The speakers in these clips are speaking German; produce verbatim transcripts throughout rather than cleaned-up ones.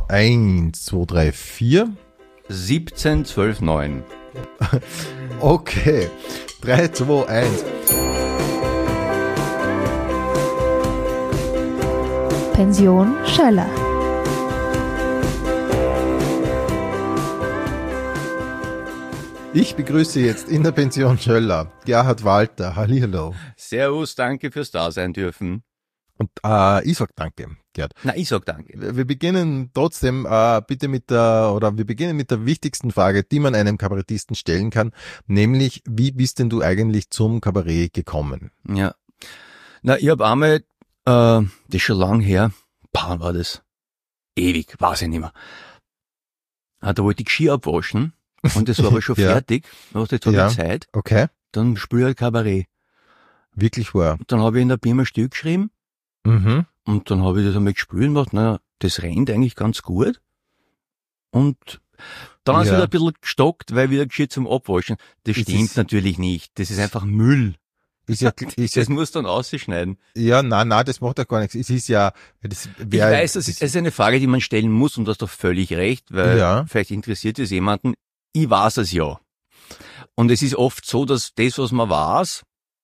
eins, zwei, drei, vier. siebzehn, zwölf, neun. Okay. drei, zwei, eins. Pension Schöller. Ich begrüße jetzt in der Pension Schöller Gerhard Walter. Hallihallo. Servus, danke fürs Dasein dürfen. Und äh, ich sag danke, Gerd. Na, ich sag danke. Wir beginnen trotzdem äh, bitte mit der, oder wir beginnen mit der wichtigsten Frage, die man einem Kabarettisten stellen kann, nämlich, wie bist denn du eigentlich zum Kabarett gekommen? Ja. Na, ich hab einmal, äh, das ist schon lang her, wann war das? Ewig, weiß ich nicht mehr. Ah, da wollte ich Ski abwaschen und das war aber schon Ja. fertig. Da hast du jetzt Ja. ja. Zeit, Okay, dann spiel ich halt Kabarett. wirklich wahr. Dann habe ich in der Birma ein Stück geschrieben Mhm. und dann habe ich das einmal gespielt und gedacht, naja, das rennt eigentlich ganz gut. Und dann hat es Ja. wieder ein bisschen gestockt, weil wieder gescheit zum Abwaschen. Das Es stimmt ist- natürlich nicht. Das ist einfach Müll. Ist ja, ist ja, Das muss dann ausschneiden. ja, nein, nein, das macht ja gar nichts. Es ist ja, das Ich wär, weiß, das ist, das ist eine Frage, die man stellen muss und du hast doch völlig recht, weil Ja. vielleicht interessiert es jemanden. Ich weiß es ja. Und es ist oft so, dass das, was man weiß,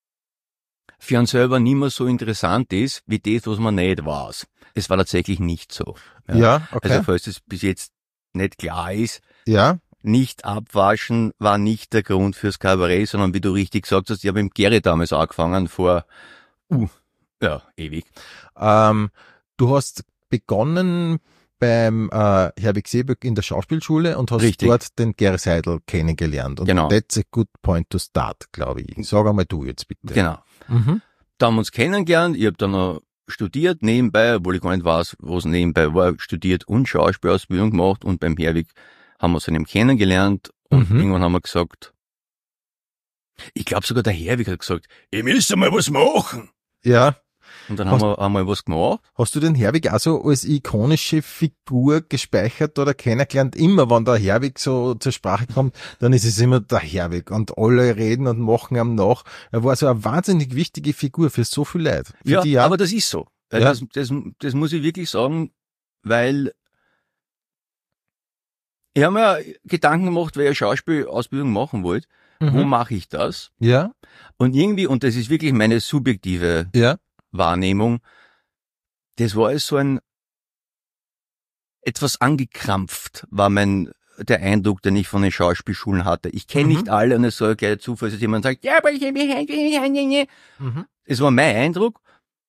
für einen selber nicht mehr so interessant ist, wie das, was man nicht weiß. Es war tatsächlich nicht so. ja, okay, Also falls es bis jetzt nicht klar ist, ja, nicht abwaschen war nicht der Grund fürs Kabarett, sondern wie du richtig gesagt hast, ich habe mit Gary damals angefangen, vor, uh, ja, ewig. ähm, du hast begonnen beim äh, Herbig Seeböck in der Schauspielschule und hast Richtig. dort den Gary Seidel kennengelernt. Und Genau. that's a good point to start, glaube ich. Sag einmal du jetzt bitte. Genau. Mhm. Da haben wir uns kennengelernt, ich habe dann noch studiert nebenbei, obwohl ich gar nicht weiß, was nebenbei war, studiert und Schauspielausbildung gemacht und beim Herwig haben wir uns dann eben kennengelernt und Mhm. irgendwann haben wir gesagt, ich glaube sogar der Herwig hat gesagt, ich müsste mal was machen. Ja. Und dann Hast- haben wir einmal was gemacht. Hast du den Herwig auch so als ikonische Figur gespeichert oder kennengelernt? Immer, wenn der Herwig so zur Sprache kommt, dann ist es immer der Herwig und alle reden und machen ihm nach. Er war so eine wahnsinnig wichtige Figur für so viele Leute. Für Ja, die auch. aber das ist so. Weil Ja. Das, das, das muss ich wirklich sagen, weil ich habe mir Gedanken gemacht, weil ich eine Schauspielausbildung machen wollte. Wo Mhm. mache ich das? Ja, Und irgendwie, und das ist wirklich meine subjektive ja, Wahrnehmung, das war alles so ein, etwas angekrampft, war mein, der Eindruck, den ich von den Schauspielschulen hatte. Ich kenne Mhm. nicht alle und es soll gleich zufällig, dass jemand sagt, ja, aber ich, mhm. es war mein Eindruck.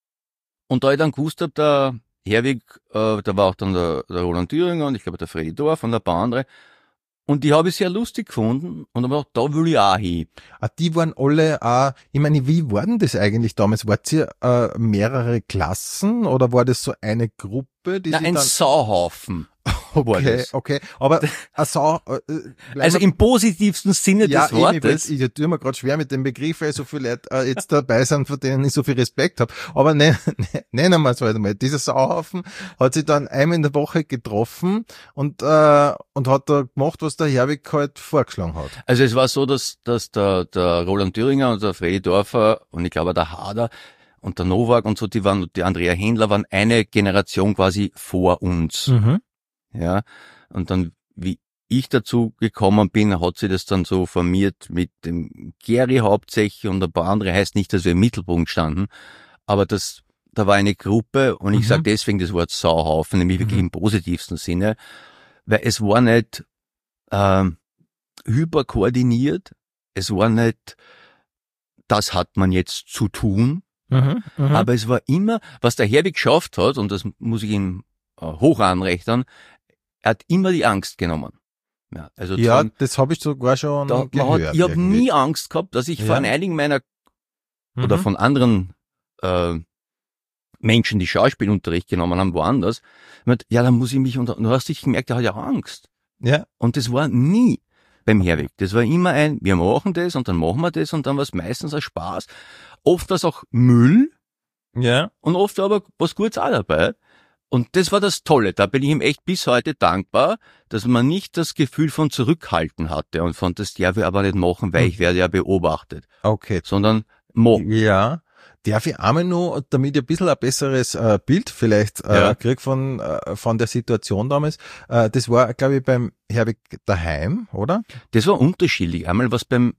Und da ich dann gewusst habe, der Herwig, äh, da war auch dann der, der Roland Thüringer und ich glaube der Freddy Dorf und ein paar andere. Und die habe ich sehr lustig gefunden und habe gedacht, da will ich auch hin. Ah, die waren alle, äh, ich meine, wie war denn das eigentlich damals? Wart ihr äh, mehrere Klassen oder war das so eine Gruppe, die Na, sich ein dann... Sauhaufen war Okay, das. okay, aber eine Sau... Äh, bleiben Also wir- im positivsten Sinne ja, des eben, ich, Wortes. weiß, ich tue mir gerade schwer mit dem Begriff, weil so viele Leute äh, jetzt dabei sind, von denen ich so viel Respekt habe. Aber ne, ne, nennen wir es halt einmal. Dieser Sauhaufen hat sich dann einmal in der Woche getroffen und äh, und hat da gemacht, was der Herwig halt vorgeschlagen hat. Also es war so, dass, dass der, der Roland Thüringer und der Freddy Dorfer und ich glaube der Hader und der Nowak und so, die waren, die Andrea Händler waren eine Generation quasi vor uns. Mhm. Ja. Und dann, wie ich dazu gekommen bin, hat sie das dann so formiert mit dem Gary hauptsächlich und ein paar andere, heißt nicht, dass wir im Mittelpunkt standen, aber das, da war eine Gruppe und ich Mhm. sage deswegen das Wort Sauhaufen, nämlich wirklich Mhm. im positivsten Sinne, weil es war nicht ähm, hyperkoordiniert, es war nicht, das hat man jetzt zu tun, Mhm. Mhm. aber es war immer, was der Herwig geschafft hat, und das muss ich ihm äh, hoch anrechnen, er hat immer die Angst genommen. Ja, also zu ja, sagen, das habe ich sogar schon da, man gehört. hat, ich habe irgendwie. nie Angst gehabt, dass ich Ja. von einigen meiner oder Mhm. von anderen äh, Menschen, die Schauspielunterricht genommen haben, woanders, mit, ja, dann muss ich mich, und du hast dich gemerkt, er hat ja Angst. Ja, Und das war nie beim Herwig. Das war immer ein, wir machen das und dann machen wir das und dann war es meistens ein Spaß. Oft war es auch Müll ja. und oft war aber was Gutes auch dabei. Und das war das Tolle. Da bin ich ihm echt bis heute dankbar, dass man nicht das Gefühl von Zurückhalten hatte und von, das darf ich aber nicht machen, weil Hm. ich werde ja beobachtet, Okay. sondern machen. Ja, Darf ich einmal nur, damit ich ein bisschen ein besseres äh, Bild vielleicht äh, Ja. krieg von äh, von der Situation damals, äh, das war, glaube ich, beim Herwig daheim, oder? Das war unterschiedlich. Einmal was beim,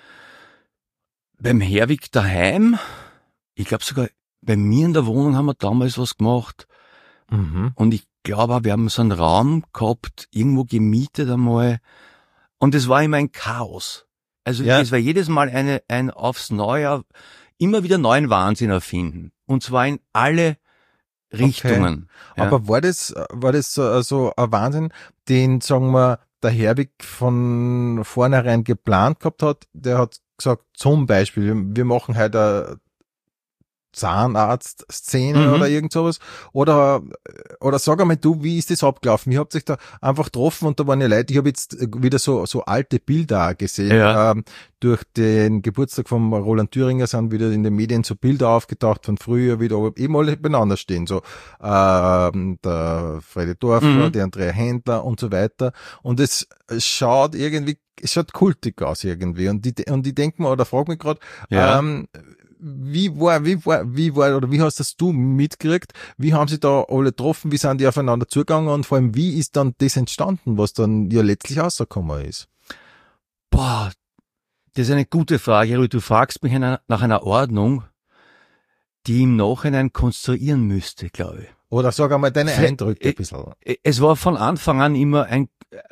beim Herwig daheim, ich glaube sogar bei mir in der Wohnung haben wir damals was gemacht. Mhm. Und ich glaube auch, wir haben so einen Raum gehabt, irgendwo gemietet einmal. Und es war immer ein Chaos. Also Ja. es war jedes Mal eine, ein aufs Neue, immer wieder neuen Wahnsinn erfinden. Und zwar in alle Richtungen. Ja. Aber war das, war das so, so ein Wahnsinn, den, sagen wir, der Herwig von vornherein geplant gehabt hat? Der hat gesagt, zum Beispiel, wir machen heute eine Zahnarzt-Szene Mhm. oder irgend sowas. Oder, oder sag einmal du, wie ist das abgelaufen? Ihr habt euch da einfach getroffen und da waren ja Leute, ich habe jetzt wieder so, so alte Bilder auch gesehen. Ja. Ähm, durch den Geburtstag von Roland Thüringer sind wieder in den Medien so Bilder aufgetaucht von früher wieder, aber eben alle beieinander stehen. So, ähm, der Freddy Dorfler, Mhm. der Andrea Händler und so weiter. Und es schaut irgendwie, es schaut kultig aus irgendwie. Und die, und ich denke mir, oder frag mich gerade, Ja. ähm, wie war, wie war, wie war, oder wie hast das du mitgekriegt? Wie haben sie da alle getroffen? Wie sind die aufeinander zugegangen? Und vor allem, wie ist dann das entstanden, was dann ja letztlich rausgekommen ist? Boah, das ist eine gute Frage. Rudi. Du fragst mich einer, nach einer Ordnung, die ich im Nachhinein konstruieren müsste, glaube ich. Oder sag einmal deine Vielleicht- Eindrücke äh, ein bisschen. Es war von Anfang an immer ein,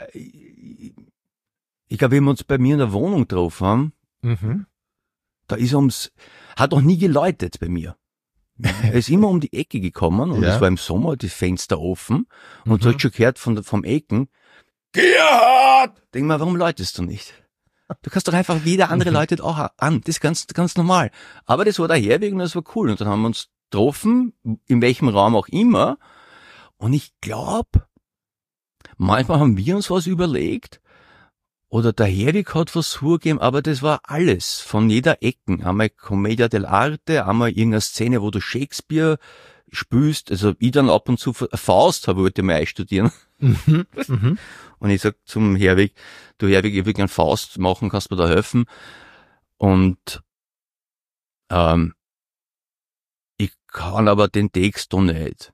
ich glaube, wenn wir uns bei mir in der Wohnung getroffen haben, Mhm. da ist er ums, hat noch nie geläutet bei mir. Er ist immer um die Ecke gekommen und Ja. es war im Sommer, die Fenster offen und du Mhm. hast schon gehört von, der- vom Ecken, Gerhard! Denk mal, warum läutest du nicht? Du kannst doch einfach, wie der andere Mhm. läutet auch an. Das ist ganz, ganz normal. Aber das war der Herweg und das war cool. Und dann haben wir uns getroffen, in welchem Raum auch immer. Und ich glaube, manchmal haben wir uns was überlegt oder der Herwig hat was vorgegeben, aber das war alles, von jeder Ecken. Einmal Commedia dell'arte, einmal irgendeine Szene, wo du Shakespeare spielst. Also ich dann ab und zu Faust habe, wollte ich mal einstudieren. Mhm. Mhm. Und ich sag zum Herwig, du Herwig, ich will gern Faust machen, kannst du mir da helfen? Und ähm, ich kann aber den Text doch nicht.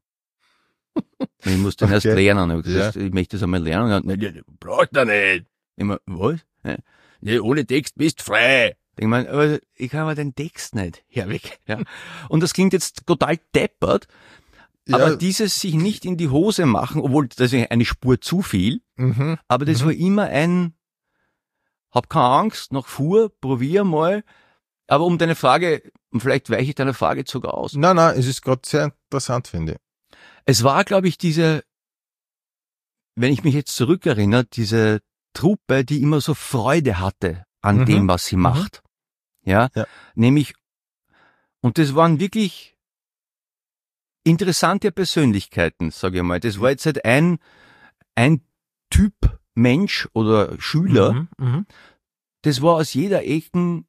Ich muss den erst Okay. lernen. Ich, hab gesagt, ich möchte das einmal lernen. Und er hat, "Nee, nee, braucht er nicht. Ich mein, was? Ja, nee, ohne Text bist frei. Ich mein, aber ich kann aber den Text nicht, Herwig. Ja. Und das klingt jetzt total deppert, aber Ja. dieses sich nicht in die Hose machen, obwohl das ist eine Spur zu viel, Mhm. aber das Mhm. war immer ein, hab keine Angst, noch fuhr, probier mal. Aber um deine Frage, vielleicht weiche ich deine Frage sogar aus. Nein, nein, es ist gerade sehr interessant, finde ich. Es war, glaube ich, diese, wenn ich mich jetzt zurückerinnere, diese Truppe, die immer so Freude hatte an Mhm. dem, was sie Mhm. macht. Ja? Ja. Nämlich, und das waren wirklich interessante Persönlichkeiten, sage ich mal. Das war jetzt halt ein, ein Typ Mensch oder Schüler, Mhm. Mhm. das war aus jeder Ecken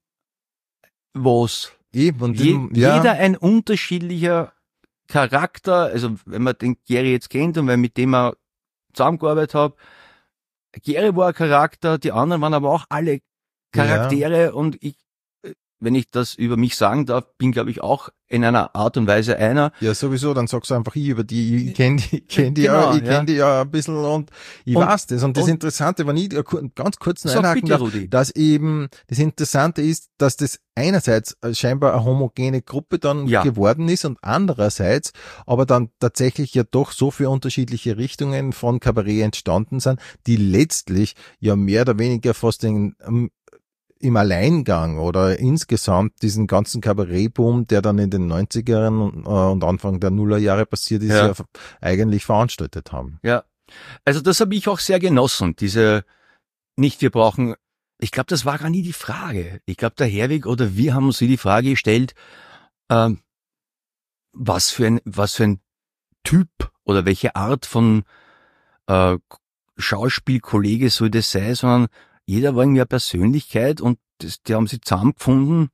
was. Eben, und Je, dem- ja. Jeder ein unterschiedlicher Charakter, also wenn man den Gary jetzt kennt und wenn mit dem er zusammengearbeitet hat, Gary war ein Charakter, die anderen waren aber auch alle Charaktere und ich, wenn ich das über mich sagen darf, bin glaube ich auch in einer Art und Weise einer. Ja, sowieso, dann sagst du einfach ich über die, ich kenne die, ich kenn die Genau, ja, ich ja. kenne die ja ein bisschen und ich Und- weiß das. Und das und- Interessante, wenn ich da kur- ganz kurz noch Sag einhaken bitte, darf, Rudi. dass eben, das Interessante ist, dass das einerseits scheinbar eine homogene Gruppe dann Ja. geworden ist und andererseits aber dann tatsächlich ja doch so viele unterschiedliche Richtungen von Kabarett entstanden sind, die letztlich ja mehr oder weniger fast den, ähm, im Alleingang oder insgesamt diesen ganzen Kabarettboom, der dann in den neunzigern und, äh, und Anfang der Nullerjahre passiert ist, Ja. ja. eigentlich veranstaltet haben. Ja, also das habe ich auch sehr genossen, diese, nicht wir brauchen, ich glaube, das war gar nie die Frage. Ich glaube, der Herwig oder wir haben uns die Frage gestellt, ähm, was für ein, was für ein Typ oder welche Art von äh, Schauspielkollege soll das sein, sondern jeder war irgendwie eine Persönlichkeit und das, die haben sich zusammengefunden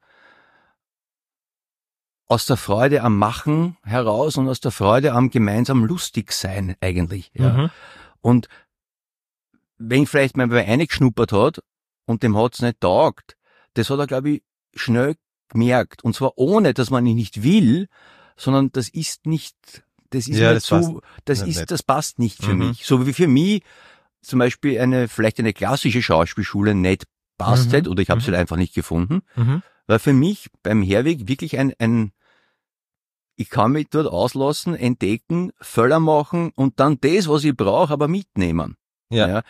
aus der Freude am Machen heraus und aus der Freude am gemeinsam lustig sein eigentlich. Ja. Mhm. Und wenn vielleicht mal wer reingeschnuppert hat und dem hat's nicht taugt, das hat er, glaube ich, schnell gemerkt. Und zwar ohne, dass man ihn nicht will, sondern das ist nicht, das ist Ja, mir das zu, passt das nicht. ist, das passt nicht für Mhm. mich. So wie für mich zum Beispiel eine, vielleicht eine klassische Schauspielschule nicht passt Mhm. hätte, oder ich habe Mhm. sie halt einfach nicht gefunden, Mhm. war für mich beim Herweg wirklich ein, ein, ich kann mich dort auslassen, entdecken, Völler machen und dann das, was ich brauche, aber mitnehmen. Ja. Ja.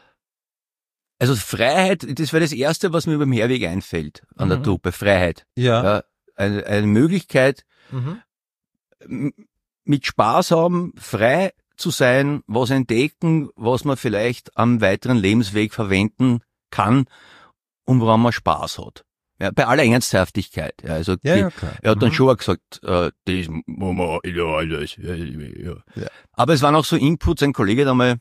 Also Freiheit, das wäre das Erste, was mir beim Herweg einfällt an der Mhm. Truppe, Freiheit. Ja. Ja, eine, eine Möglichkeit, Mhm. m- mit Spaß haben, frei zu sein, was entdecken, was man vielleicht am weiteren Lebensweg verwenden kann und woran man Spaß hat. Ja, bei aller Ernsthaftigkeit. Ja, also Ja, die, ja, klar. er hat dann Mhm. schon auch gesagt, äh, das muss man ja alles. Ja, ja. Ja. Aber es waren auch so Inputs, ein Kollege hat einmal,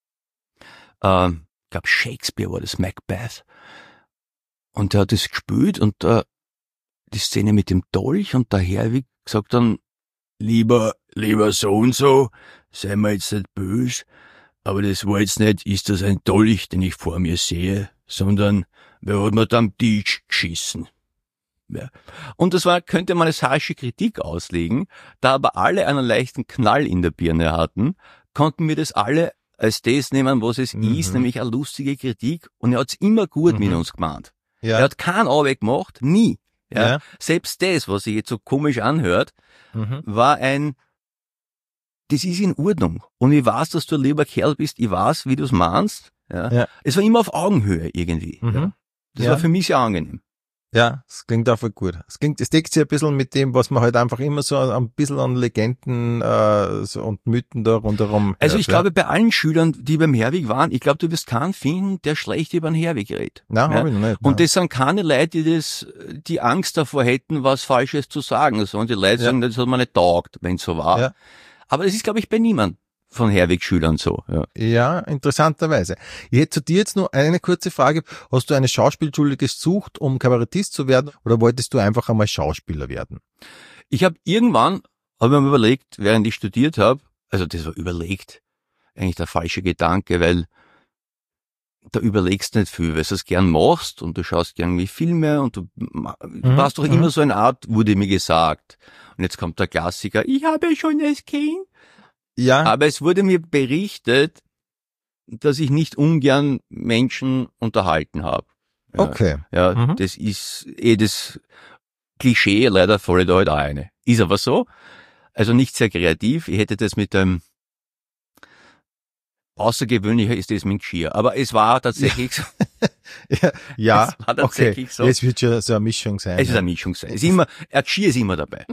äh, ich glaube Shakespeare war das, Macbeth. Und der hat das gespielt und äh, die Szene mit dem Dolch und der Herwig gesagt dann, lieber, lieber so und so, sei mir jetzt nicht böse, aber das war jetzt nicht, ist das ein Dolch, den ich vor mir sehe, sondern wer hat mir da am Tisch geschissen? Ja. Und das war, könnte man als harsche Kritik auslegen, da aber alle einen leichten Knall in der Birne hatten, konnten wir das alle als das nehmen, was es Mhm. ist, nämlich eine lustige Kritik, und er hat's immer gut mit Mhm. uns gemeint. Ja. Er hat keinen Arbeit gemacht, nie. Ja. Ja. Selbst das, was sich jetzt so komisch anhört, Mhm. war ein, das ist in Ordnung. Und ich weiß, dass du ein lieber Kerl bist, ich weiß, wie du es meinst. Ja. Ja. Es war immer auf Augenhöhe irgendwie. Mhm. Ja. Das Ja. war für mich sehr angenehm. Ja, es klingt auch voll gut. Es klingt, es deckt sich ein bisschen mit dem, was man halt einfach immer so ein bisschen an Legenden äh, so und Mythen da rundherum Also hört, ich ja. glaube, bei allen Schülern, die beim Herweg waren, ich glaube, du wirst keinen finden, der schlecht über den Herweg redet. Nein, Ja. hab ich noch nicht. Und nein. das sind keine Leute, die das, die Angst davor hätten, was Falsches zu sagen, sondern die Leute Ja. sagen, das hat man nicht taugt, wenn es so war. Ja. Aber das ist, glaube ich, bei niemandem von Herweg-Schülern so. Ja. Ja, interessanterweise. Ich hätte zu dir jetzt nur eine kurze Frage. Hast du eine Schauspielschule gesucht, um Kabarettist zu werden, oder wolltest du einfach einmal Schauspieler werden? Ich habe irgendwann, habe ich mir überlegt, während ich studiert habe, also das war überlegt, eigentlich der falsche Gedanke, weil da überlegst du nicht viel, weil du es gern machst und du schaust gern wie Filme und du, du Mhm, warst doch mhm. immer so eine Art, wurde mir gesagt. Und jetzt kommt der Klassiker, ich habe schon das Kind. Ja, Aber es wurde mir berichtet, dass ich nicht ungern Menschen unterhalten habe. Ja, okay. Ja, Mhm. das ist eh das Klischee, leider falle da halt auch eine. Ist aber so. Also nicht sehr kreativ. Ich hätte das mit dem außergewöhnlicher ist das mit dem Geschirr. Aber es war tatsächlich so. Ja, ja, Es war okay. tatsächlich so. Es wird schon so eine Mischung sein. Es ist ja. eine Mischung sein. Es ist immer, ein Geschirr ist immer dabei.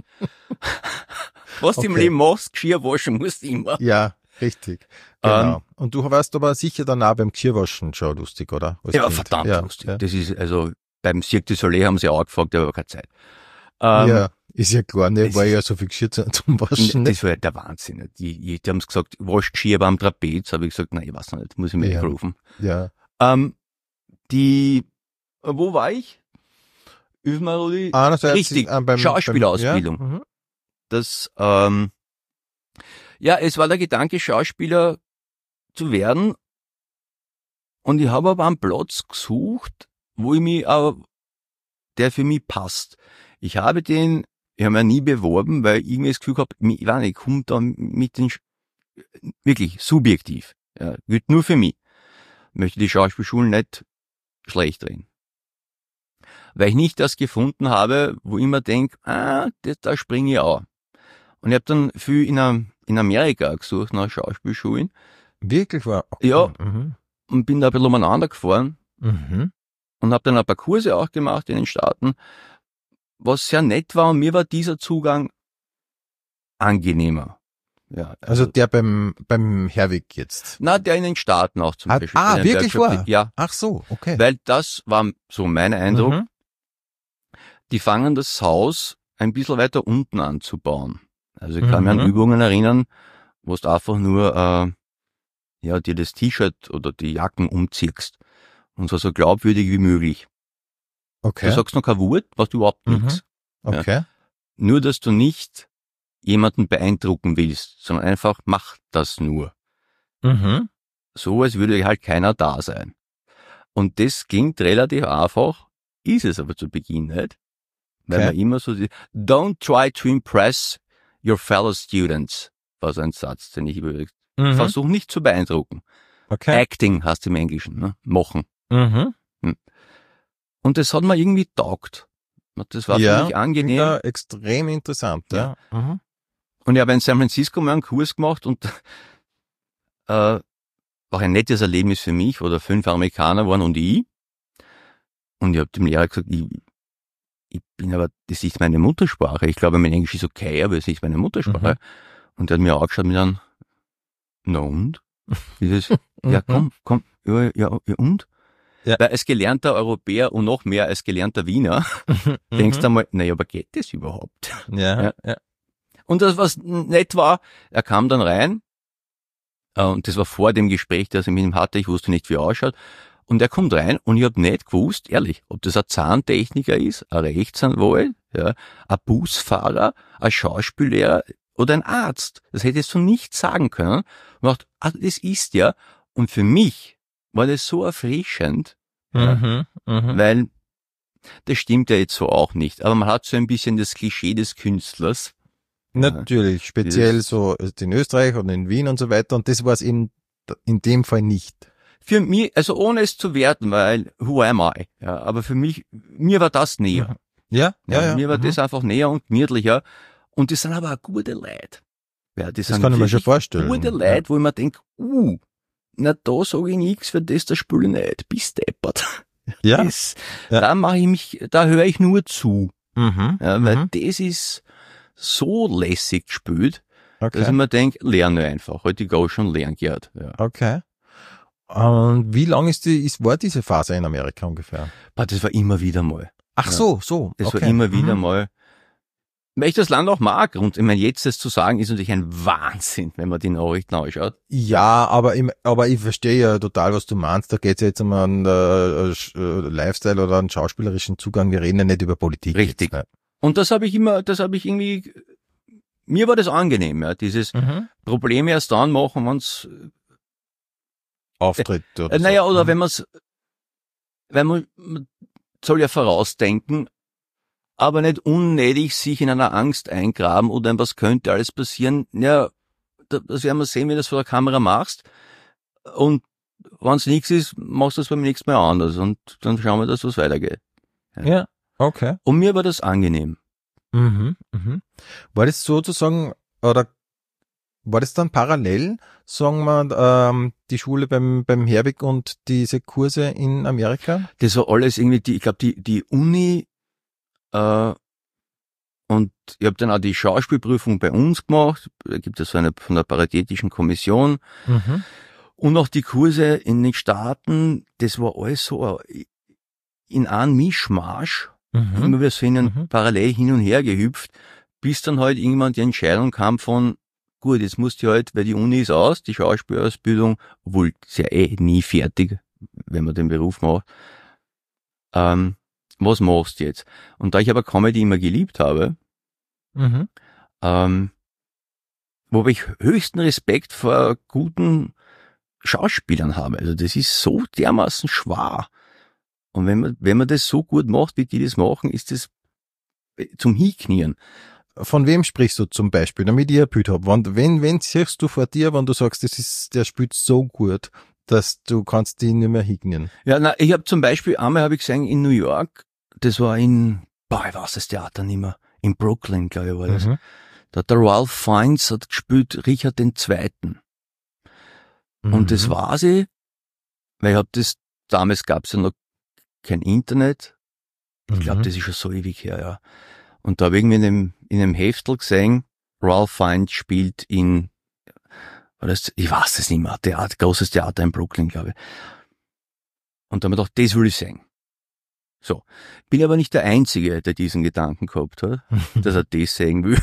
Was du im Okay. Leben machst, Geschirr waschen musst du immer. Ja, richtig. Genau. Und du warst aber sicher dann auch beim Geschirrwaschen schon lustig, oder? Als Ja, Kind. verdammt ja, lustig. Ja. Das ist, also, beim Cirque du Soleil haben sie auch gefragt, aber keine Zeit. Ähm, ja, ist ja klar, ne, das weil ist- ja so viel Geschirr zu- zum Waschen. Ne? Das war der Wahnsinn. Die, die, die haben gesagt, wasch Geschirr beim Trapez. Habe ich gesagt, nein, ich weiß noch nicht, muss ich mir Ja. rufen. Ja. Ähm, die, wo war ich? Üfmaroli? Einerseits Richtig, äh, beim, Schauspielausbildung. Beim, ja, mhm. Das, ähm, ja, es war der Gedanke, Schauspieler zu werden. Und ich habe aber einen Platz gesucht, wo ich mich auch, der für mich passt. Ich habe den, ich habe mich nie beworben, weil ich mir das Gefühl habe, ich weiß nicht, ich komme da mit den, Sch- wirklich subjektiv, ja, gilt nur für mich. Möchte die Schauspielschulen nicht schlecht reden. Weil ich nicht das gefunden habe, wo ich mir denke, ah, das, da springe ich auch. Und ich habe dann viel in, Am- in Amerika gesucht nach Schauspielschulen Wirklich war. Okay. Ja. Mhm. und bin da ein bisschen umeinander gefahren Mhm. und habe dann ein paar Kurse auch gemacht in den Staaten, was sehr nett war, und mir war dieser Zugang angenehmer. Ja, Also der beim, beim Herwig jetzt. na, der in den Staaten auch zum Ah, Beispiel. ah, bei den wirklich Workshop- wahr? Ja, Ach so, okay. weil das war so mein Eindruck, Mhm. die fangen das Haus ein bisschen weiter unten anzubauen. Also ich kann mich Mhm. an Übungen erinnern, wo du einfach nur äh, ja, dir das T-Shirt oder die Jacken umziehst. Und zwar so glaubwürdig wie möglich. Okay. Du sagst noch kein Wort, was du überhaupt Mhm. nichts. Okay. Nur, dass du nicht jemanden beeindrucken willst, sondern einfach mach das nur. Mhm. So, als würde halt keiner da sein. Und das klingt relativ einfach, ist es aber zu Beginn nicht, Weil man immer so, don't try to impress your fellow students, war so ein Satz, den ich überlegt. Mhm. Versuch nicht zu beeindrucken. Okay. Acting heißt im Englischen, ne? Machen. Mhm. Und das hat mir irgendwie taugt. Das war Ja, für mich angenehm. Ja, extrem interessant, ja. ja. Mhm. Und ich habe in San Francisco mal einen Kurs gemacht und äh, war ein nettes Erlebnis für mich, wo da fünf Amerikaner waren und ich. Und ich habe dem Lehrer gesagt, ich, ich bin aber, das ist nicht meine Muttersprache. Ich glaube, mein Englisch ist okay, aber es ist nicht meine Muttersprache. Mhm. Und er hat mir angeschaut mit einem, na und? Dieses, ja komm, komm, ja, ja, ja und? Ja. Weil als gelernter Europäer und noch mehr als gelernter Wiener denkst du einmal, naja, aber geht das überhaupt? Ja, ja. ja. Und das, was nett war, er kam dann rein, und das war vor dem Gespräch, das ich mit ihm hatte, ich wusste nicht, wie er ausschaut, und er kommt rein und ich habe nicht gewusst, ehrlich, ob das ein Zahntechniker ist, ein Rechtsanwalt, ja, ein Busfahrer, ein Schauspiellehrer oder ein Arzt. Das hätte ich so nicht sagen können. Und dachte, ah, das ist ja, und für mich war das so erfrischend, mhm, ja, mh. weil das stimmt ja jetzt so auch nicht, aber man hat so ein bisschen das Klischee des Künstlers. Natürlich, speziell Dieses, so in Österreich und in Wien und so weiter, und das war es eben in dem Fall nicht. Für mich, also ohne es zu werten, weil who am I? Ja, aber für mich, mir war das näher. Ja, ja, ja. ja. Mir war mhm. das einfach näher und gemütlicher, und das sind aber auch gute Leute. Ja, das, das sind kann ich mir schon vorstellen. Gute Leute, ja. Wo ich mir denke, uh, na da sage ich nichts, für das, das spüle ich nicht. Bist deppert. Ja. Das, ja. Da mache ich mich, da höre ich nur zu. Mhm. Ja, weil mhm. das ist so lässig gespielt, okay. dass ich mir denke, lerne einfach. Heute go schon lernen gehört. Ja. Okay. Und wie lang ist die, ist, war diese Phase in Amerika ungefähr? Aber das war immer wieder mal. Ach ja. so, so. Das okay. war immer wieder mhm. mal. Weil ich das Land auch mag, und ich meine, jetzt das zu sagen, ist natürlich ein Wahnsinn, wenn man die Nachrichten anschaut. Ja, aber ich, aber ich verstehe ja total, was du meinst. Da geht es ja jetzt um einen äh, Lifestyle oder einen schauspielerischen Zugang. Wir reden ja nicht über Politik. Richtig. Jetzt, und das habe ich immer, das habe ich irgendwie, mir war das angenehm, ja, dieses mhm. Probleme erst dann machen, wenn es auftritt. Oder äh, naja, so. oder mhm. wenn man es, wenn man, man soll ja vorausdenken, aber nicht unnötig sich in einer Angst eingraben oder was könnte alles passieren. Ja, das werden wir sehen, wenn du das vor der Kamera machst. Und wenn es nichts ist, machst du es beim nächsten Mal anders, und dann schauen wir, dass was weitergeht. Ja, ja. Okay. Und mir war das angenehm. Mhm, mhm. War das sozusagen, oder war das dann parallel, sagen wir, ähm, die Schule beim beim Herwig und diese Kurse in Amerika? Das war alles irgendwie, die, ich glaube, die die Uni, äh, und ich habe dann auch die Schauspielprüfung bei uns gemacht. Da gibt es so eine von der Paritätischen Kommission. Mhm. Und auch die Kurse in den Staaten, das war alles so in einem Mischmasch. Mhm. Immer wir sind mhm. parallel hin und her gehüpft, bis dann halt irgendwann die Entscheidung kam von, gut, jetzt musst du halt, weil die Uni ist aus, die Schauspielausbildung, obwohl ist ja eh nie fertig, wenn man den Beruf macht. Ähm, was machst du jetzt? Und da ich aber Comedy immer geliebt habe, mhm. ähm, wo ich höchsten Respekt vor guten Schauspielern habe. Also das ist so dermaßen schwer. Und wenn man, wenn man das so gut macht, wie die das machen, ist das zum Hinknien. Von wem sprichst du zum Beispiel, damit ich ein Bild habe? Wenn, wenn, wenn siehst du vor dir, wenn du sagst, das ist, der spielt so gut, dass du kannst die nicht mehr hinknien? Ja, na, ich habe zum Beispiel, einmal habe ich gesehen in New York, das war in, boah, ich weiß das Theater nicht mehr, in Brooklyn, glaube ich, war das. Mhm. Da hat der Ralph Fiennes hat gespielt Richard den Zweiten. Mhm. Und das war sie, weil ich hab das, damals gab's ja noch kein Internet. Ich glaube, mhm. das ist schon so ewig her, ja. Und da habe ich irgendwie in einem, in einem Heftel gesehen, Ralph Fiennes spielt in, war das, ich weiß es nicht mehr, Theater, großes Theater in Brooklyn, glaube ich. Und da habe ich gedacht, das will ich sehen. So. Bin aber nicht der Einzige, der diesen Gedanken gehabt hat, dass er das sehen will.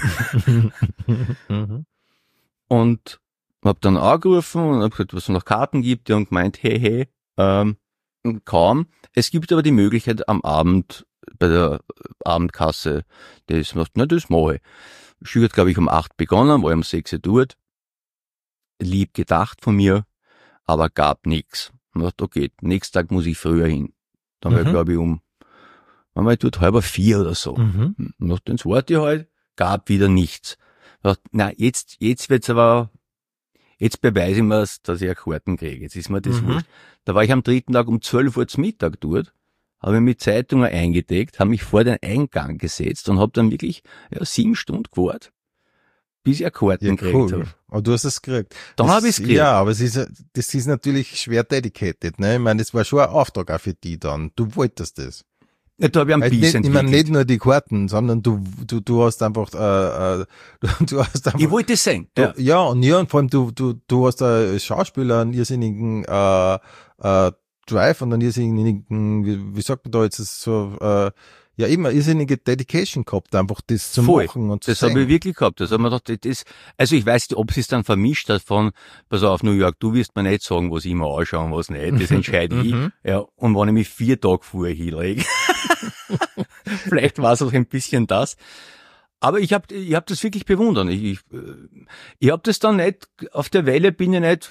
mhm. Und hab dann angerufen und hab gesagt, was es noch Karten gibt. Die haben gemeint, hey, hey, ähm, kaum. Es gibt aber die Möglichkeit am Abend bei der Abendkasse, das macht, na, das mache ich. Das Stück hat, glaube ich, um acht begonnen, war um sechs Uhr dort. Lieb gedacht von mir, aber gab nichts. Ich dachte, okay, nächsten Tag muss ich früher hin. Dann war Mhm. ich, glaube ich, um, waren wir dort halber vier oder so. Mhm. Nach den warte ich halt, gab wieder nichts. Dachte, na, jetzt, jetzt wird's aber, jetzt beweise ich mir's, dass ich eine Karten kriege. Jetzt ist mir das Mhm. wurscht. Da war ich am dritten Tag um zwölf Uhr zum Mittag dort, habe mit Zeitungen eingedeckt, habe mich vor den Eingang gesetzt und habe dann wirklich ja, sieben Stunden gewartet, bis ich eine Karten Ja, gekriegt cool. habe. Aber du hast es gekriegt. Dann Das- hab ich's gekriegt. Ja, aber es ist, das ist natürlich schwer dedicated, ne? Ich meine, das war schon ein Auftrag auch für die dann. Du wolltest das. Ja, da habe ich einen Weil Biss nicht, ich entwickelt. meine, nicht nur die Karten, sondern du, du, du hast einfach, äh, äh, du, du hast einfach, Ich wollte es sehen. du, Ja. ja, und ja, und vor allem du, du, du hast als Schauspieler einen irrsinnigen, äh, äh, Drive und einen irrsinnigen, wie, wie sagt man da jetzt, das ist so, äh, ja, immer irrsinnige Dedication gehabt, einfach das zu Voll. machen und zu Das habe ich sehen. wirklich gehabt. Das hab mir gedacht, das, also ich weiß nicht, ob sie es dann vermischt hat von, pass auf, New York, du wirst mir nicht sagen, was ich mir anschaue und was nicht. Das entscheide ich. Mhm. Ja, und wenn ich mich vier Tage vorher hinlege. Vielleicht war es auch ein bisschen das. Aber ich habe ich hab das wirklich bewundert. Ich, ich, ich habe das dann nicht, auf der Welle bin ich nicht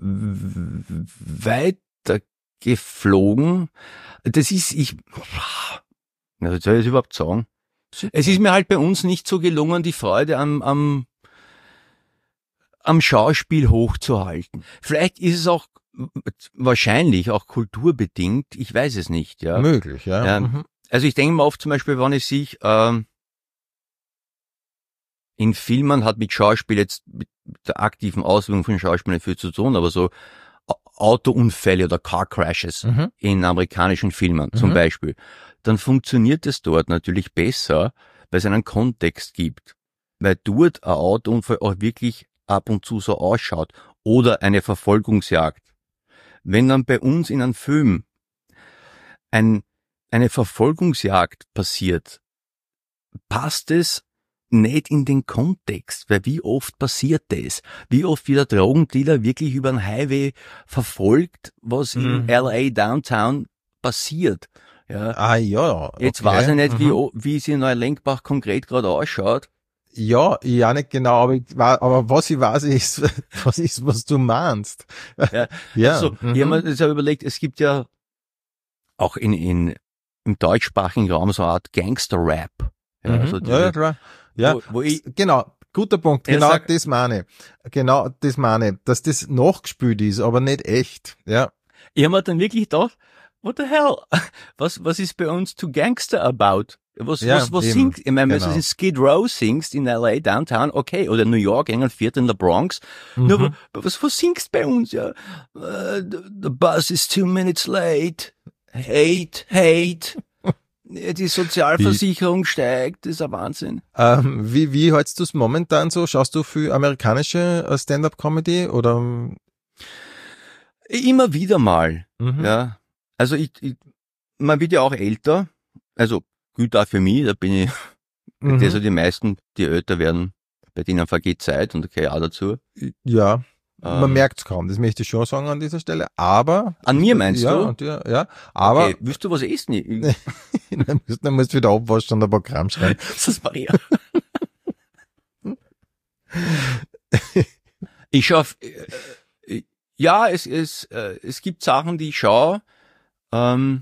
weiter geflogen. Das ist, ich, na, was soll ich das überhaupt sagen? Es ist mir halt bei uns nicht so gelungen, die Freude am, am, am Schauspiel hochzuhalten. Vielleicht ist es auch wahrscheinlich auch kulturbedingt, ich weiß es nicht, ja. Möglich, ja. Ja. Mhm. Also ich denke mal oft zum Beispiel, wenn ich sich ähm, in Filmen hat mit Schauspiel jetzt mit der aktiven Ausübung von Schauspiel nicht viel zu tun, aber so A- Autounfälle oder Car Crashes Mhm. in amerikanischen Filmen zum Mhm. Beispiel, dann funktioniert es dort natürlich besser, weil es einen Kontext gibt. Weil dort ein Autounfall auch wirklich ab und zu so ausschaut. Oder eine Verfolgungsjagd. Wenn dann bei uns in einem Film ein, eine Verfolgungsjagd passiert, passt es nicht in den Kontext, weil wie oft passiert das? Wie oft wird der Drogendealer wirklich über den Highway verfolgt, was in Mhm. L A Downtown passiert? Ja. Ah, ja. Jetzt okay. weiß ich nicht, wie, Mhm. o- wie es in Neulenkbach konkret gerade ausschaut. Ja, ich auch nicht genau, aber, ich, wa- aber was ich weiß ist, was ist, was du meinst. Ja. Ja. Also, mhm. ich habe mir das auch überlegt, es gibt ja auch in, in, im deutschsprachigen Raum so eine Art Gangster-Rap. Ja, Mhm. also ja, ja, diese- klar. Ja, Wo, wo ich, genau. Guter Punkt. Ja, Genau sag- das meine ich. Genau das meine ich. Dass das nachgespielt ist, aber nicht echt. Ja. ich habe mir dann wirklich gedacht, what the hell? Was, was ist bei uns to Gangster about? Was, Ja, was, was eben. singt? Ich meine, wenn Genau. du in Skid Row singst in L A Downtown, okay, oder New York, irgendein Viertel in der Bronx. Nur, Mhm. aber was, was singst bei uns? Ja, uh, the, the bus is two minutes late. Hate, hate. Ja, die Sozialversicherung steigt, das ist ein Wahnsinn. Ähm, wie, wie hältst du es momentan so? Schaust du viel amerikanische äh, Stand-up-Comedy oder? Immer wieder mal, Mhm. ja. Also ich, ich, man wird ja auch älter, also gut auch für mich, da bin ich, Mhm. also die meisten, die älter werden, bei denen vergeht Zeit und da gehöre ich auch dazu. Ja. Man Ähm, merkt es kaum, das möchte ich schon sagen an dieser Stelle, aber. An mir meinst ja, du? Und ja, ja, aber okay, willst du was essen? Ich- dann musst dann musst du wieder abwaschen und ein Programm schreiben. Das Maria. Ich schaue, äh, ja, es, es, äh, es gibt Sachen, die ich schaue, ähm,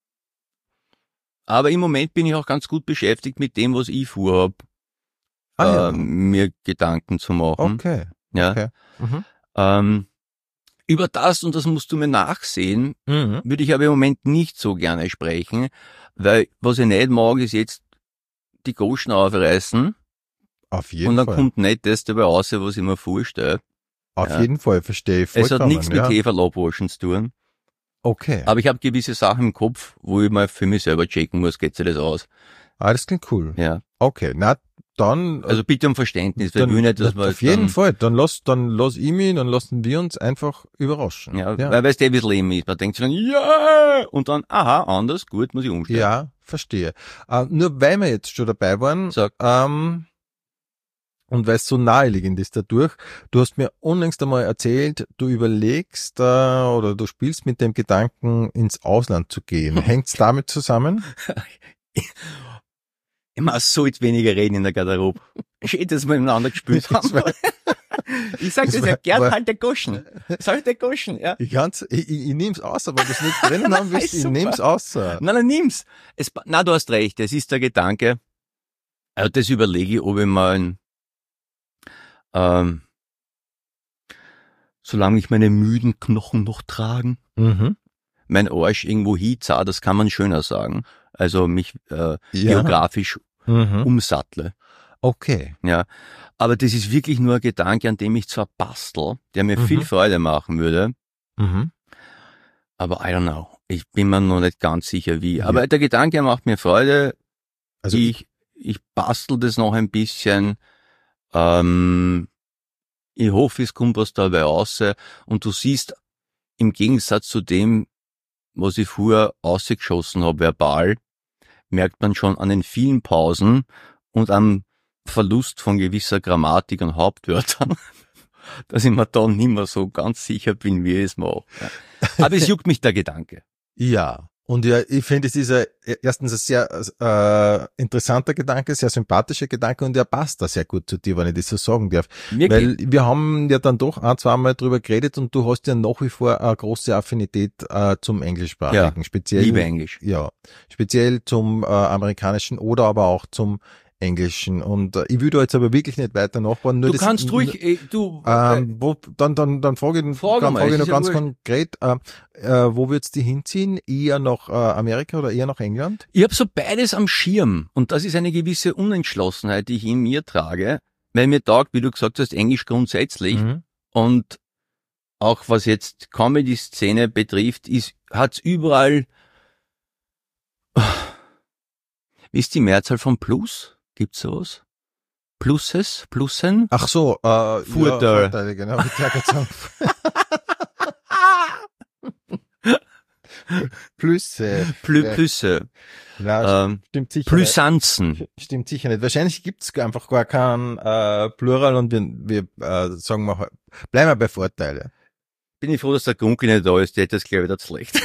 aber im Moment bin ich auch ganz gut beschäftigt mit dem, was ich vorhab, Ah, ja. ähm, mir Gedanken zu machen. Okay. Ja. Okay. Mhm. Ähm, über das, und das musst du mir nachsehen, Mhm. würde ich aber im Moment nicht so gerne sprechen, weil was ich nicht mag, ist jetzt die Goschen aufreißen Auf jeden und dann Fall. kommt nicht das dabei raus, was ich mir vorstelle. Auf ja. jeden Fall, verstehe ich Es vollkommen. hat nichts mit ja. Heferl abwaschen zu tun. Okay. Aber ich habe gewisse Sachen im Kopf, wo ich mal für mich selber checken muss, geht sich das aus. Ah, das klingt cool. Ja. Okay, na, dann, Also bitte um Verständnis, weil dann ich will nicht, dass man auf jeden dann, Fall, dann lass, dann lass ich mich, dann lassen wir uns einfach überraschen. ja, ja. weil es Davis Leben ist. Man denkt sich dann, ja, und dann, aha, anders, gut, muss ich umstellen. Ja, verstehe. Äh, nur weil wir jetzt schon dabei waren, Sag. ähm, und weil es so naheliegend ist dadurch, du hast mir unlängst einmal erzählt, du überlegst äh, oder du spielst mit dem Gedanken, ins Ausland zu gehen. Hängt's damit zusammen? Ich muss so jetzt weniger reden in der Garderobe. Schön, dass wir miteinander gespielt haben. Das war- Ich sag das, Das ja war- gern war- halt der Goschen. Soll der Goschen, ja. Ich kann's, ich, ich, ich nehm's aus, aber das nicht drinnen haben willst, ich Super. nehm's aus. Nein, nein, nimm's. Es, na, du hast recht, es ist der Gedanke. Also das überlege ich, ob ich mal ein, ähm, solange ich meine müden Knochen noch tragen, Mhm. mein Arsch irgendwo hinzah, das kann man schöner sagen. Also mich äh, geografisch Mhm. umsattle. Okay. Ja. Aber das ist wirklich nur ein Gedanke, an dem ich zwar bastel, der mir Mhm. viel Freude machen würde, Mhm. aber I don't know. Ich bin mir noch nicht ganz sicher wie. Ja. Aber der Gedanke macht mir Freude. Also ich, ich bastel das noch ein bisschen. Ähm, ich hoffe, es kommt was dabei raus. Und du siehst, im Gegensatz zu dem, was ich vorher ausgeschossen habe, verbal, merkt man schon an den vielen Pausen und am Verlust von gewisser Grammatik und Hauptwörtern, dass ich mir dann nicht mehr so ganz sicher bin, wie ich es mache. Ja. Aber es juckt mich der Gedanke. ja. Und ja, ich finde, es ist ein, erstens ein sehr äh, interessanter Gedanke, sehr sympathischer Gedanke und er passt da sehr gut zu dir, wenn ich das so sagen darf. Wirklich? Weil wir haben ja dann doch ein, zweimal drüber geredet und du hast ja nach wie vor eine große Affinität äh, zum Englischsprachigen. Ja, speziell, liebe Englisch. Ja, speziell zum äh, amerikanischen oder aber auch zum Englischen. Und äh, ich will da jetzt aber wirklich nicht weiter nachbauen. Nur Du das, kannst ruhig, äh, du, äh, Ähm, wo, dann, dann, dann frage ich, Frage dann mal, frage ich es noch ist ja ganz wurscht. konkret, äh, äh, wo wird's die hinziehen? Eher nach äh, Amerika oder eher nach England? ich habe so beides am Schirm und das ist eine gewisse Unentschlossenheit, die ich in mir trage, weil mir taugt, wie du gesagt hast, Englisch grundsätzlich Mhm. und auch was jetzt Comedy-Szene betrifft, ist, hat's überall, wie ist die Mehrzahl von Plus? Gibt's sowas? Pluses? Plussen? Ach so, äh, Vorteil. Ja, Vorteile, genau. Ich wollte gerade sagen. Plüsse. Plü Ja. Plüsse. Na, Ähm, stimmt sicher Plüsanzen. nicht. Stimmt sicher nicht. Wahrscheinlich gibt's einfach gar kein äh, Plural und wir, wir äh, sagen mal, bleiben wir bei Vorteile. Bin ich froh, dass der Gunkel nicht da ist, der hätte das glaube ich nicht schlecht.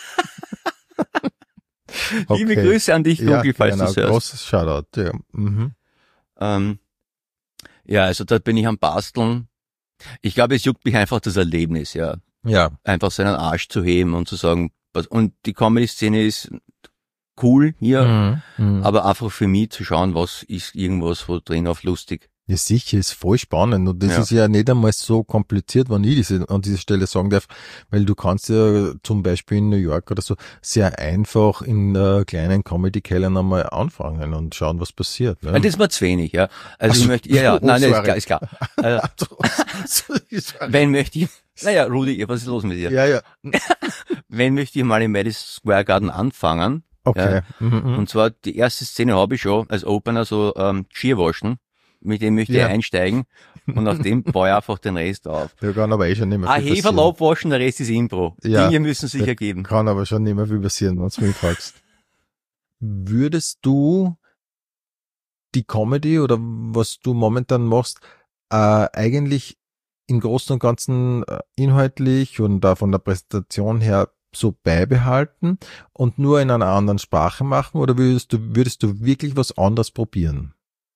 Liebe Okay. Grüße an dich, Gunkel, falls genau, du hörst. großes Shoutout. Ja. Mhm. Ähm, ja, also da bin ich am Basteln. Ich glaube, es juckt mich einfach das Erlebnis, ja. Ja. Einfach seinen Arsch zu heben und zu sagen, was, und die Comedy-Szene ist cool hier, Mhm. Mhm. aber einfach für mich zu schauen, was ist irgendwas, wo drin auf lustig. Ja, sicher, ist voll spannend und das Ja. ist ja nicht einmal so kompliziert, wenn ich diese, an dieser Stelle sagen darf, weil du kannst ja zum Beispiel in New York oder so sehr einfach in äh, kleinen Comedy-Kellern einmal anfangen und schauen, was passiert. Ne? Ja. Das ist mir zu wenig, ja. Also Ach so. ich möchte, ja, ja, Oh, nein, nein, ist sorry. klar, ist klar. Äh, So ist- wenn möchte ich, naja, Rudi, was ist los mit dir? ja, ja, Wenn möchte ich mal im Madison Square Garden anfangen, okay. Mhm, mhm. und zwar die erste Szene habe ich schon als Opener so ähm, Geschirrwaschen, mit dem möchte Ja. ich einsteigen und auf dem baue ich einfach den Rest auf. Da kann aber eh schon nicht mehr Ah, viel Heferl passieren. abwaschen, der Rest ist Impro. Ja. Dinge müssen sich ergeben. Kann aber schon nicht mehr viel passieren, wenn du mich fragst. Würdest du die Comedy oder was du momentan machst, äh, eigentlich im Großen und Ganzen äh, inhaltlich und da von der Präsentation her so beibehalten und nur in einer anderen Sprache machen oder würdest du, würdest du wirklich was anderes probieren?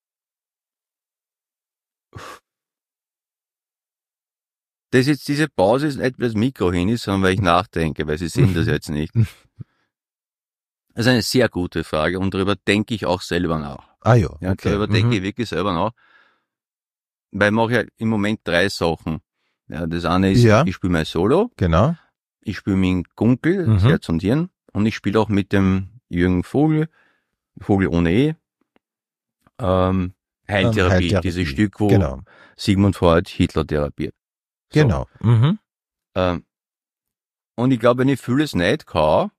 Das jetzt, diese Pause ist nicht, weil das Mikro hin ist, sondern weil ich nachdenke, weil Sie sehen das jetzt nicht. Das ist eine sehr gute Frage und darüber denke ich auch selber nach. Ah ja, Ja, okay. darüber denke Mhm. ich wirklich selber nach. Weil ich mache ja im Moment drei Sachen. Ja, das eine ist, Ja. ich spiele mein Solo, Genau. ich spiele mit dem Gunkel, Mhm. Herz und Hirn, und ich spiele auch mit dem Jürgen Vogel, Vogel ohne E, ähm, Heiltherapie, Heiltherapie. dieses Stück, wo Genau. Sigmund Freud Hitler therapiert. So. Genau. Mhm. Ähm, und ich glaube, wenn ich vieles nicht kann,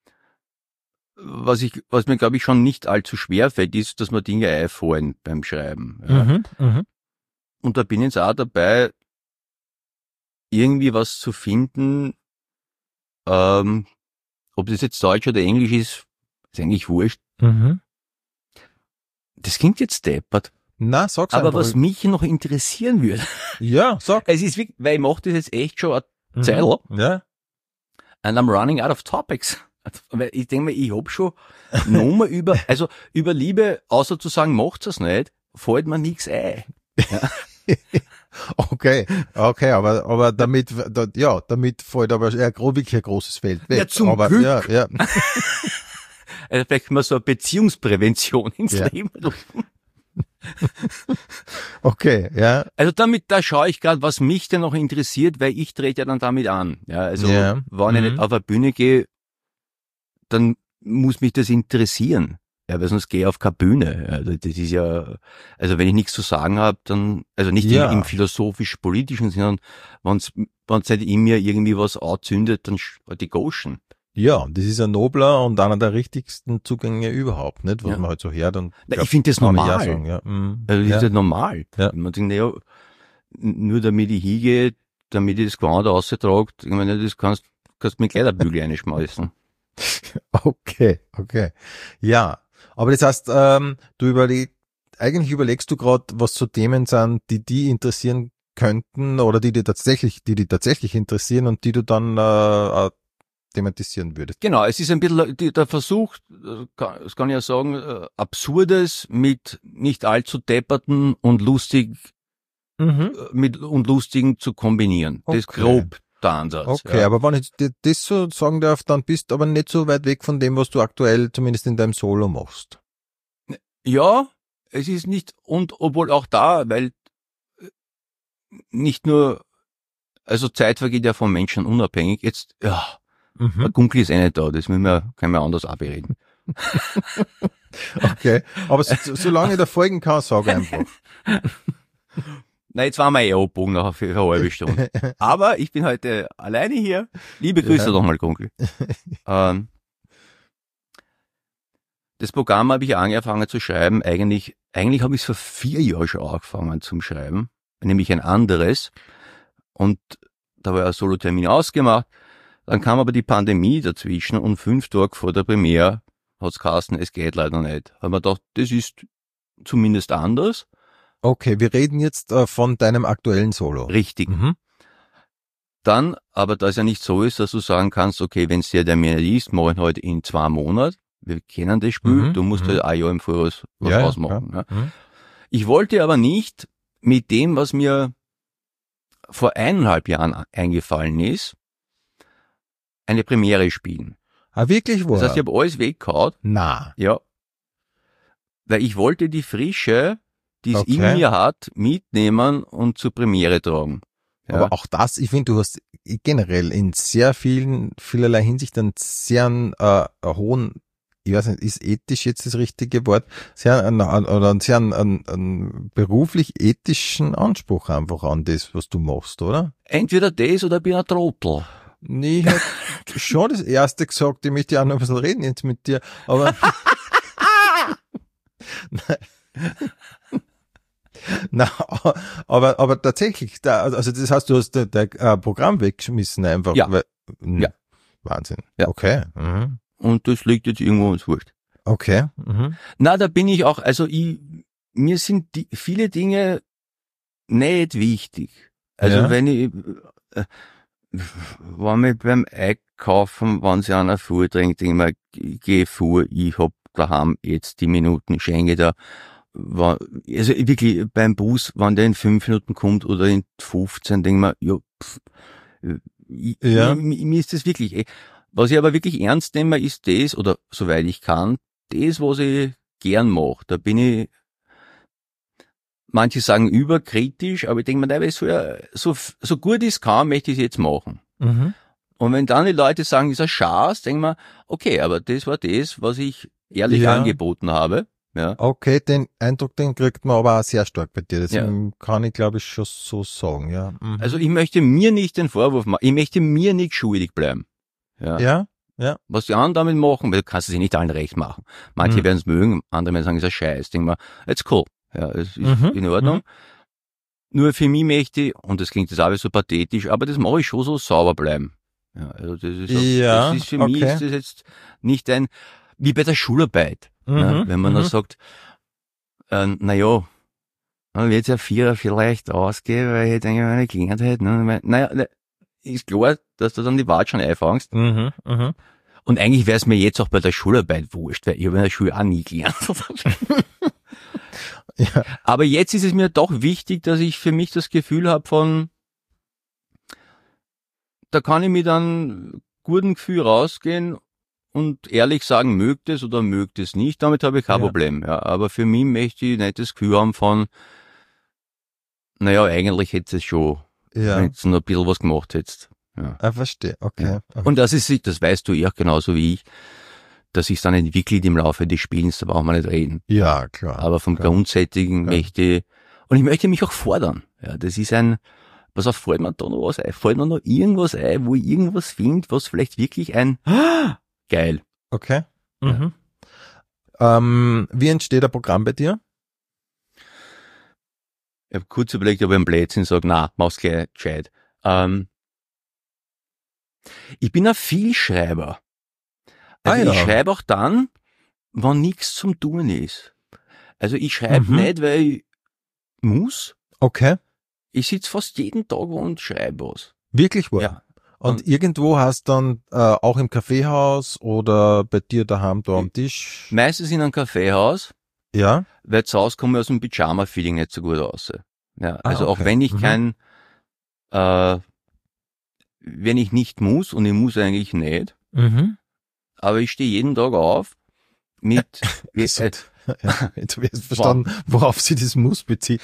was ich, was mir glaube ich schon nicht allzu schwer fällt, ist, dass mir Dinge einfallen beim Schreiben. Ja. Mhm. Mhm. Und da bin ich jetzt auch dabei, irgendwie was zu finden, ähm, ob das jetzt Deutsch oder Englisch ist, ist eigentlich wurscht. Mhm. Das klingt jetzt deppert. Na, sag's Aber einfach. was mich noch interessieren würde, Ja, sag. es ist wirklich, weil ich mache das jetzt echt schon eine Mhm. Zeit, Ja. and I'm running out of topics. Weil ich denke mir, ich hab schon Nummer über, also über Liebe, außer zu sagen, macht's es nicht, fällt mir nichts ein. Ja. Okay, okay, aber, aber damit, da, ja, damit fällt aber eher gro- wirklich ein großes Feld weg. Ja, zum aber, Glück. Ja, ja. Also vielleicht mal so eine Beziehungsprävention ins Ja. Leben rufen. Okay, ja. Also damit, da schaue ich gerade, was mich denn noch interessiert, weil ich trete ja dann damit an. Ja, also Ja. wenn ich Mhm. nicht auf eine Bühne gehe, dann muss mich das interessieren. Ja, weil sonst gehe ich auf keine Bühne. Also das ist ja, also wenn ich nichts zu sagen habe, dann, also nicht Ja. im, im philosophisch-politischen, sondern wenn's, wenn's nicht in mir irgendwie was anzündet, dann sch- die Gauschen. Ja, das ist ein nobler und einer der richtigsten Zugänge überhaupt, nicht? Was Ja. man halt so hört und. Na, glaub, ich finde das kann ich normal. auch sagen, ja. Mhm. Also das ja. ist ja normal. Ja. Man denkt, naja, nur damit ich hingehe, damit ich das Gewand austrage, ich meine, das kannst, kannst mit Kleiderbügel reinschmeißen. Okay, okay. Ja, aber das heißt, ähm, du überleg, eigentlich überlegst du gerade, was so Themen sind, die die interessieren könnten oder die die tatsächlich, die die tatsächlich interessieren und die du dann äh, äh, thematisieren würdest. Genau, es ist ein bisschen die- der Versuch, äh, kann- das kann ich ja sagen, äh, Absurdes mit nicht allzu depperten und lustig, Mhm. äh, mit und lustigen zu kombinieren. Das ist Okay. grob der Ansatz. Okay, ja. aber wenn ich dir das so sagen darf, dann bist du aber nicht so weit weg von dem, was du aktuell zumindest in deinem Solo machst. Ja, es ist nicht, und obwohl auch da, weil äh, nicht nur, also Zeit vergeht ja vom Menschen unabhängig. Jetzt, ja, der Mhm. Gunkel ist eh nicht da, das müssen wir, können wir anders abreden. Okay, aber so, solange ich da folgen kann, sag einfach. Na, jetzt waren wir eh abgebogen nach für eine halbe Stunde. Aber ich bin heute alleine hier. Liebe Grüße Ja. nochmal, Gunkel. ähm, das Programm habe ich angefangen zu schreiben. Eigentlich, eigentlich habe ich es vor vier Jahren schon angefangen zum Schreiben. Nämlich ein anderes. Und da war ein Solo-Termin ausgemacht. Dann kam aber die Pandemie dazwischen und fünf Tage vor der Premiere hat's geheißen, es geht leider nicht. Haben wir gedacht, das ist zumindest anders. Okay, wir reden jetzt äh, von deinem aktuellen Solo. Richtig. Mhm. Dann, aber da es ja nicht so ist, dass du sagen kannst, okay, wenn es dir der mehr liest, mache ich heute in zwei Monaten. Wir kennen das Spiel, Mhm, du musst mhm. halt ein Jahr im Voraus was Ja, ja, ausmachen. Ja. Mhm. Ich wollte aber nicht mit dem, was mir vor eineinhalb Jahren eingefallen ist, eine Premiere spielen. Ah, wirklich wahr? Das heißt, ich habe alles weggehauen, Na. ja, weil ich wollte die Frische, die es in Okay. mir hat, mitnehmen und zur Premiere tragen. Ja. Aber auch das, ich finde, du hast generell in sehr vielen, vielerlei Hinsicht einen sehr äh, hohen, ich weiß nicht, ist ethisch jetzt das richtige Wort, sehr einen, oder einen sehr einen, einen, einen beruflich ethischen Anspruch einfach an das, was du machst, oder? Entweder das oder ich bin ein Trottel. Nee, ich hätte schon das erste gesagt, ich möchte ja auch noch ein bisschen reden jetzt mit dir, aber na, aber, aber tatsächlich, da, also das heißt, du hast dein äh, Programm weggeschmissen einfach. Ja. Weil, mh, Ja. Wahnsinn. Ja. Okay. Mhm. Und das liegt jetzt irgendwo ins Wurscht. Okay. Mhm. Na, da bin ich auch, also ich, mir sind die, viele Dinge nicht wichtig. Also Ja. wenn ich, äh, wenn ich beim Einkaufen, wenn sich einer vordrängt, denke ich mir, ich gehe vor, ich hab daheim jetzt die Minuten, schenke da. War, also wirklich beim Bus, wenn der in fünf Minuten kommt oder in fünfzehn, denke ich mir, ja, pff, ich, Ja. Mir, mir ist das wirklich, eh. Was ich aber wirklich ernst nehme, ist das, oder soweit ich kann, das, was ich gern mache. Da bin ich, manche sagen überkritisch, aber ich denke mir, nein, so, so, so gut es kann, möchte ich es jetzt machen. Mhm. Und wenn dann die Leute sagen, das ist ein Schatz, denke ich mir, okay, aber das war das, was ich ehrlich Ja. angeboten habe. Ja. Okay, den Eindruck, den kriegt man aber auch sehr stark bei dir. Das Ja. kann ich, glaube ich, schon so sagen, ja. Mhm. Also ich möchte mir nicht den Vorwurf machen, ich möchte mir nicht schuldig bleiben. Ja. ja, Was die anderen damit machen, weil du kannst es ja nicht allen recht machen. Manche Mhm. werden es mögen, andere werden sagen, es ist ein Scheiß. Denk mal, it's cool. Ja, es ist Mhm. in Ordnung. Mhm. Nur für mich möchte ich, und das klingt jetzt auch so pathetisch, aber das mache ich schon so sauber bleiben. Ja, also das ist, auch, Ja, das ist für mich okay. ist das jetzt nicht ein, wie bei der Schularbeit. Ja, Mhm. wenn man Mhm. dann sagt, äh, na ja, dann wird ja Vierer vielleicht ausgehen, weil ich denke, wenn ich gelernt hätte, ne, naja, ne, ist klar, dass du dann die Wahrheit schon einfangst. Mhm. Mhm. Und eigentlich wäre es mir jetzt auch bei der Schularbeit wurscht, weil ich habe in der Schule auch nie gelernt. Ja. Aber jetzt ist es mir doch wichtig, dass ich für mich das Gefühl habe von, da kann ich mit einem guten Gefühl rausgehen und ehrlich sagen, mögt es oder mögt es nicht. Damit habe ich kein Ja. Problem. Ja, aber für mich möchte ich nicht das Gefühl haben von, naja, eigentlich hätte es schon, Ja. wenn du noch ein bisschen was gemacht hättest. Ja. Ah, verstehe. Okay. Ja. Und das ist, das weißt du ja genauso wie ich, dass sich dann entwickelt im Laufe des Spielens, da brauchen wir nicht reden. Ja, klar. Aber vom klar. Grundsätzlichen Ja. möchte ich, und ich möchte mich auch fordern. Ja, das ist ein, was auf, fällt mir da noch was ein? Fällt mir noch irgendwas ein, wo ich irgendwas finde, was vielleicht wirklich ein, geil. Okay. Mhm. Ähm, wie entsteht ein Programm bei dir? Ich habe kurz überlegt, ob ich einen Blödsinn sage, na, mach's gleich gescheit. Ähm, ich bin ein Vielschreiber. Also Ah, ja. ich schreibe auch dann, wenn nichts zum Tun ist. Also ich schreibe Mhm. nicht, weil ich muss. Okay. Ich sitze fast jeden Tag und schreibe was. Wirklich wahr? Ja. Und Und- irgendwo hast dann äh, auch im Kaffeehaus oder bei dir daheim da am Tisch? Meistens in einem Kaffeehaus, Ja. weil zu Hause komme ich aus dem Pyjama-Feeling nicht so gut raus. Ja, also Ah, auch okay. wenn ich Mhm. kein, äh, wenn ich nicht muss, und ich muss eigentlich nicht, Mhm. aber ich stehe jeden Tag auf mit, wie, äh, Ja, jetzt habe ich jetzt verstanden, worauf sie das Muss bezieht.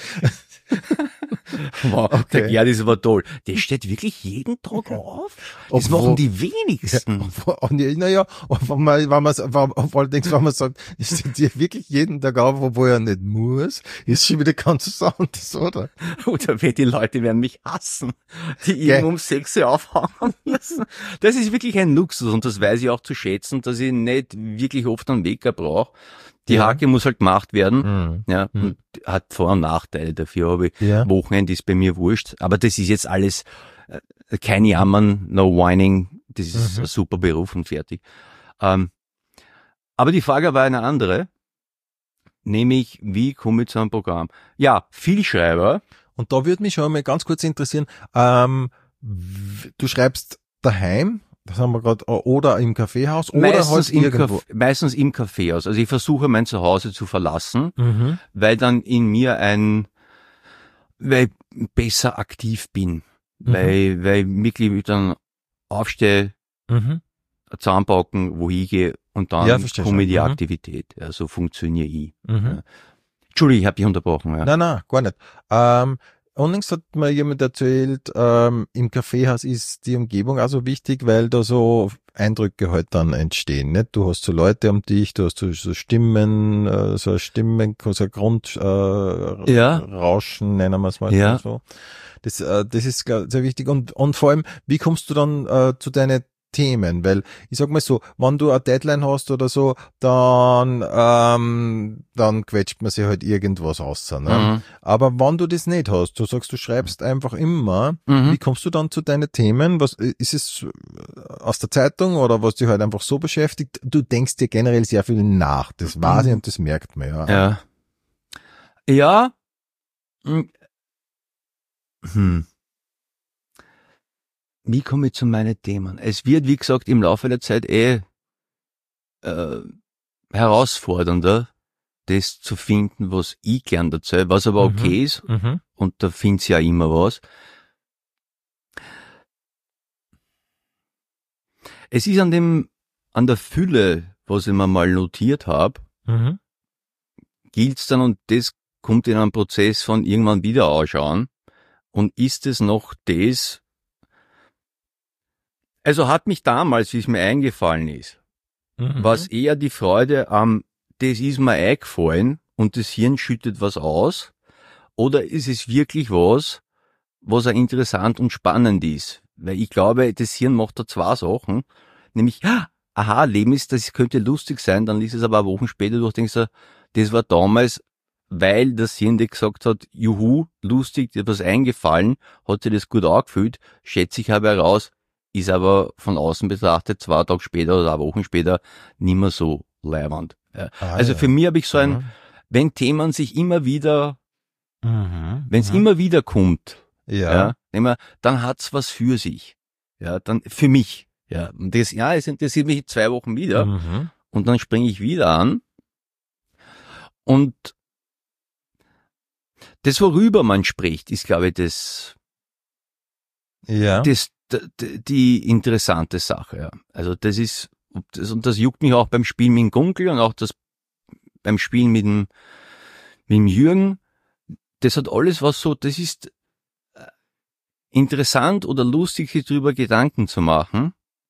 wow, Okay. der Gerd ist aber toll. Der steht wirklich jeden Tag auf? Das Obwohl- machen die wenigsten. Und ja, naja, wenn man, wenn man, wenn, allerdings, wenn man sagt, ich stehe dir wirklich jeden Tag auf, obwohl er nicht muss, ist schon wieder ganz was anderes, oder? Oder wie die Leute werden mich hassen, die Gell. irgendwo um sechs Uhr aufhängen müssen. Das ist wirklich ein Luxus und das weiß ich auch zu schätzen, dass ich nicht wirklich oft einen Wecker brauche. Die Ja. Hake muss halt gemacht werden. Mhm. Ja, Mhm. und hat Vor- und Nachteile. Dafür habe ich Ja. Wochenende ist bei mir wurscht. Aber das ist jetzt alles äh, kein Jammern, no whining. Das ist Mhm. ein super Beruf und fertig. Ähm, aber die Frage war eine andere. Nämlich, wie komme ich zu einem Programm? Ja, Vielschreiber. Und da würde mich schon mal ganz kurz interessieren, ähm, w- du schreibst daheim, das haben wir gerade, oder im Kaffeehaus, oder Meistens halt im, irgendwo. Kaff- meistens im Kaffeehaus. Also ich versuche mein Zuhause zu verlassen, Mhm. weil dann in mir ein, weil ich besser aktiv bin. Mhm. Weil, weil ich wirklich dann aufstehe, Mhm. zusammenpacken, wo ich gehe und dann Ja, verstehe komme schon. die Mhm. Aktivität. Ja, so funktioniere ich. Mhm. Entschuldigung, ich habe dich unterbrochen. Ja. Nein, nein, gar nicht. Ähm, unlängst hat mir jemand erzählt, ähm, im Kaffeehaus ist die Umgebung also wichtig, weil da so Eindrücke halt dann entstehen, nicht? Du hast so Leute um dich, du hast so, so Stimmen, äh, so eine Stimmen, so ein Grund, äh, Ja. Rauschen, nennen wir es mal Ja. so. Das, äh, das ist glaub, sehr wichtig. Und, und vor allem, wie kommst du dann äh, zu deinen Themen? Weil ich sag mal so, wenn du eine Deadline hast oder so, dann ähm, dann quetscht man sich halt irgendwas aus. Ne? Mhm. Aber wenn du das nicht hast, du sagst, du schreibst einfach immer, Mhm. wie kommst du dann zu deinen Themen? Was ist es aus der Zeitung oder was dich halt einfach so beschäftigt? Du denkst dir generell sehr viel nach. Das weiß ich und das merkt man ja. Ja. Ja. Hm. Hm. Wie komme ich zu meinen Themen? Es wird, wie gesagt, im Laufe der Zeit eh äh, herausfordernder, das zu finden, was ich gern erzähle, was aber Mhm. okay ist, Mhm. und da find's ja immer was. Es ist an dem, an der Fülle, was ich mir mal notiert habe, Mhm. gilt's dann, und das kommt in einem Prozess von irgendwann wieder anschauen, und ist es noch das, also hat mich damals, wie es mir eingefallen ist, Mhm. was eher die Freude am, das ist mir eingefallen und das Hirn schüttet was aus, oder ist es wirklich was, was auch interessant und spannend ist? Weil ich glaube, das Hirn macht da zwei Sachen, nämlich, ah, aha, Leben ist, das könnte lustig sein, dann liest es aber Wochen später durch, denkst du, das war damals, weil das Hirn dir gesagt hat, juhu, lustig, dir was eingefallen, hat sich das gut angefühlt, schätze ich aber heraus, ist aber von außen betrachtet zwei Tage später oder Wochen später nicht mehr so leiwand. Ja. Ah, Also ja. für mich habe ich so ein, Mhm. wenn Themen sich immer wieder, Mhm. wenn es Mhm. immer wieder kommt, ja. ja, immer, dann hat's was für sich. Ja, dann für mich. Ja, und das, ja, es interessiert mich zwei Wochen wieder, Mhm. und dann springe ich wieder an, und das, worüber man spricht, ist, glaube ich, das, Ja. das, d- die interessante Sache. Ja. Also das ist, das, und das juckt mich auch beim Spielen mit dem Gunkel und auch das beim Spielen mit dem, mit dem Jürgen. Das hat alles was so, das ist interessant oder lustig, sich darüber Gedanken zu machen.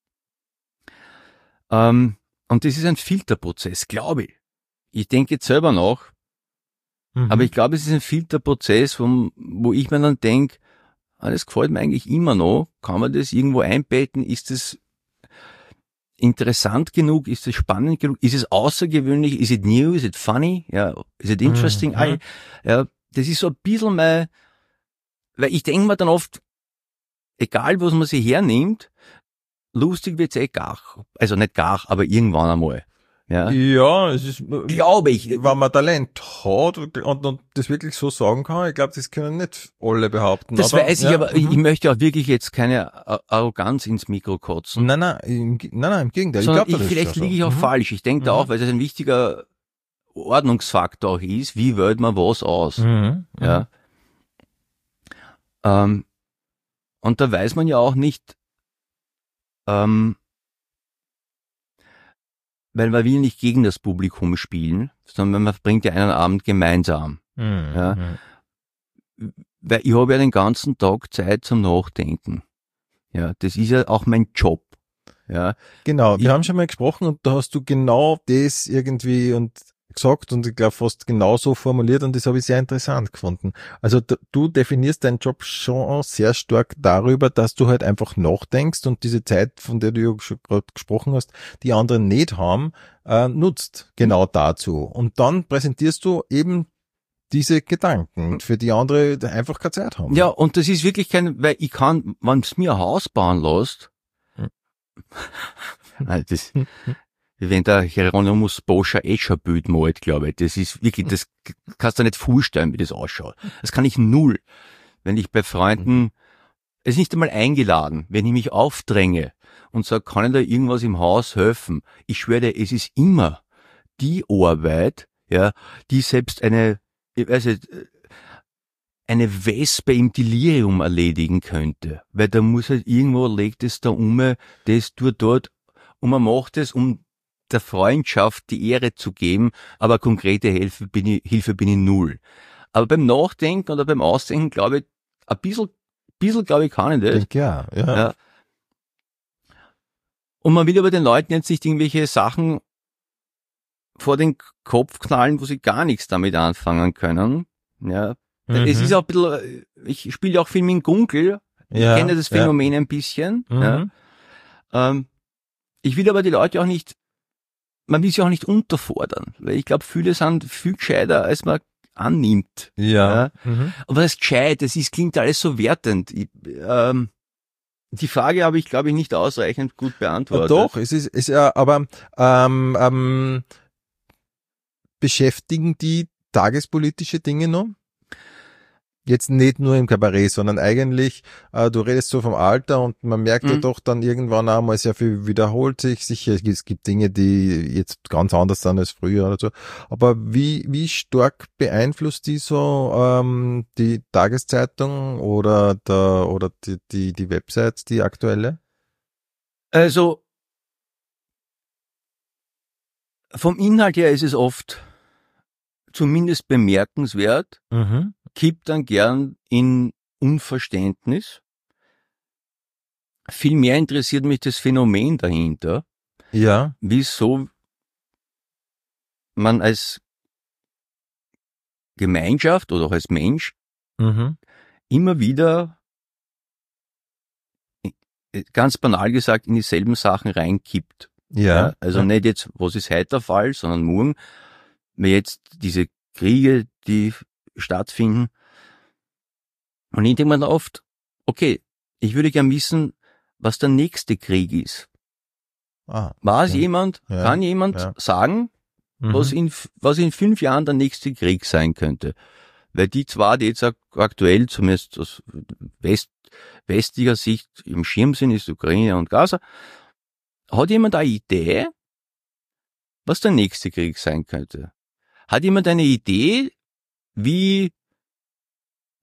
Ähm, und das ist ein Filterprozess, glaube ich. Ich denke jetzt selber nach, Mhm. aber ich glaube, es ist ein Filterprozess, wo, wo ich mir dann denke, ah, das gefällt mir eigentlich immer noch. Kann man das irgendwo einbetten? Ist es interessant genug? Ist es spannend genug? Ist es außergewöhnlich? Is it new? Is it funny? Ja, is it interesting? Mhm. I, ja, das ist so ein bisschen mein, weil ich denke mir dann oft, egal was man sich hernimmt, lustig wird's eh gar. Also nicht gar, aber irgendwann einmal. Ja, Ja, es ist, glaube ich. wenn man Talent hat und, und das wirklich so sagen kann, ich glaube, das können nicht alle behaupten. Das aber, weiß ich, ja, aber ich, mhm. ich möchte auch wirklich jetzt keine A- Arroganz ins Mikro kotzen. Nein, nein, im, nein, nein, im Gegenteil. Ich Sondern glaube, ich, das vielleicht ist schon liege so. ich auch Mhm. falsch. Ich denke da Mhm. auch, weil das ein wichtiger Ordnungsfaktor auch ist, wie wählt man was aus. Mhm. Ja. Ähm, und da weiß man ja auch nicht, ähm, weil man will nicht gegen das Publikum spielen, sondern man verbringt ja einen Abend gemeinsam. Mhm. Ja. Mhm. Weil ich habe ja den ganzen Tag Zeit zum Nachdenken. Ja, das ist ja auch mein Job. Ja, Genau, wir Ich- haben schon mal gesprochen und da hast du genau das irgendwie und gesagt und ich glaube fast genau so formuliert und das habe ich sehr interessant gefunden. Also d- du definierst deinen Job schon sehr stark darüber, dass du halt einfach nachdenkst und diese Zeit, von der du ja schon gerade gesprochen hast, die anderen nicht haben, äh, nutzt genau dazu. Und dann präsentierst du eben diese Gedanken, für die andere einfach keine Zeit haben. ja, und das ist wirklich kein, weil ich kann, wenn es mir ein Haus bauen lässt, Hm. Nein, das, wie wenn der Hieronymus Bosch ein Escher-Bild malt, glaube ich. Das ist wirklich, das kannst du dir nicht vorstellen, wie das ausschaut. Das kann ich null. Wenn ich bei Freunden, es ist nicht einmal eingeladen, wenn ich mich aufdränge und sage, kann ich da irgendwas im Haus helfen? Ich schwöre dir, es ist immer die Arbeit, ja, die selbst eine, ich weiß nicht, eine Wespe im Delirium erledigen könnte. Weil da muss halt irgendwo, legt es da um, das tut dort, und man macht es, um der Freundschaft die Ehre zu geben, aber konkrete Hilfe bin ich, Hilfe bin ich null. Aber beim Nachdenken oder beim Ausdenken, glaube ich, ein bisschen, bisschen glaube ich, kann ich Ich das. denke, ja, ja. Ja. Und man will aber den Leuten jetzt nicht irgendwelche Sachen vor den Kopf knallen, wo sie gar nichts damit anfangen können. Ja. Mhm. Es ist auch ein bisschen, ich spiele auch viel mit dem Gunkel. Ich Ja, kenne das ja. Phänomen ein bisschen. Mhm. Ja. Ähm, ich will aber die Leute auch nicht, man will sie auch nicht unterfordern, weil ich glaube, viele sind viel gescheiter, als man annimmt. Ja. Mhm. Aber das gescheit, das ist, klingt alles so wertend. Ich, ähm, die Frage habe ich, glaube ich, nicht ausreichend gut Ja, beantwortet. doch, es ist, ist ja, aber ähm, ähm, beschäftigen die tagespolitische Dinge noch? Jetzt nicht nur im Kabarett, sondern eigentlich, äh, du redest so vom Alter und man merkt ja Mhm. doch dann irgendwann einmal sehr viel wiederholt sich. Sicher, es gibt Dinge, die jetzt ganz anders sind als früher oder so. Aber wie, wie stark beeinflusst die so ähm, die Tageszeitung oder der oder die, die, die Website, die aktuelle? Also, vom Inhalt her ist es oft zumindest bemerkenswert, Mhm. kippt dann gern in Unverständnis. Vielmehr interessiert mich das Phänomen dahinter, Ja. wieso man als Gemeinschaft oder auch als Mensch Mhm. immer wieder, ganz banal gesagt, in dieselben Sachen reinkippt. Ja. Also ja. nicht jetzt, was ist heute der Fall, sondern morgen, weil jetzt diese Kriege, die stattfinden. Und ich denke mir dann oft, okay, ich würde gern wissen, was der nächste Krieg ist. Ah, Weiß okay. jemand, Ja, kann jemand ja. sagen, Mhm. was in, was in fünf Jahren der nächste Krieg sein könnte? Weil die zwei, die jetzt ak- aktuell zumindest aus West, westlicher Sicht im Schirm sind, ist Ukraine und Gaza. Hat jemand eine Idee, was der nächste Krieg sein könnte? Hat jemand eine Idee, wie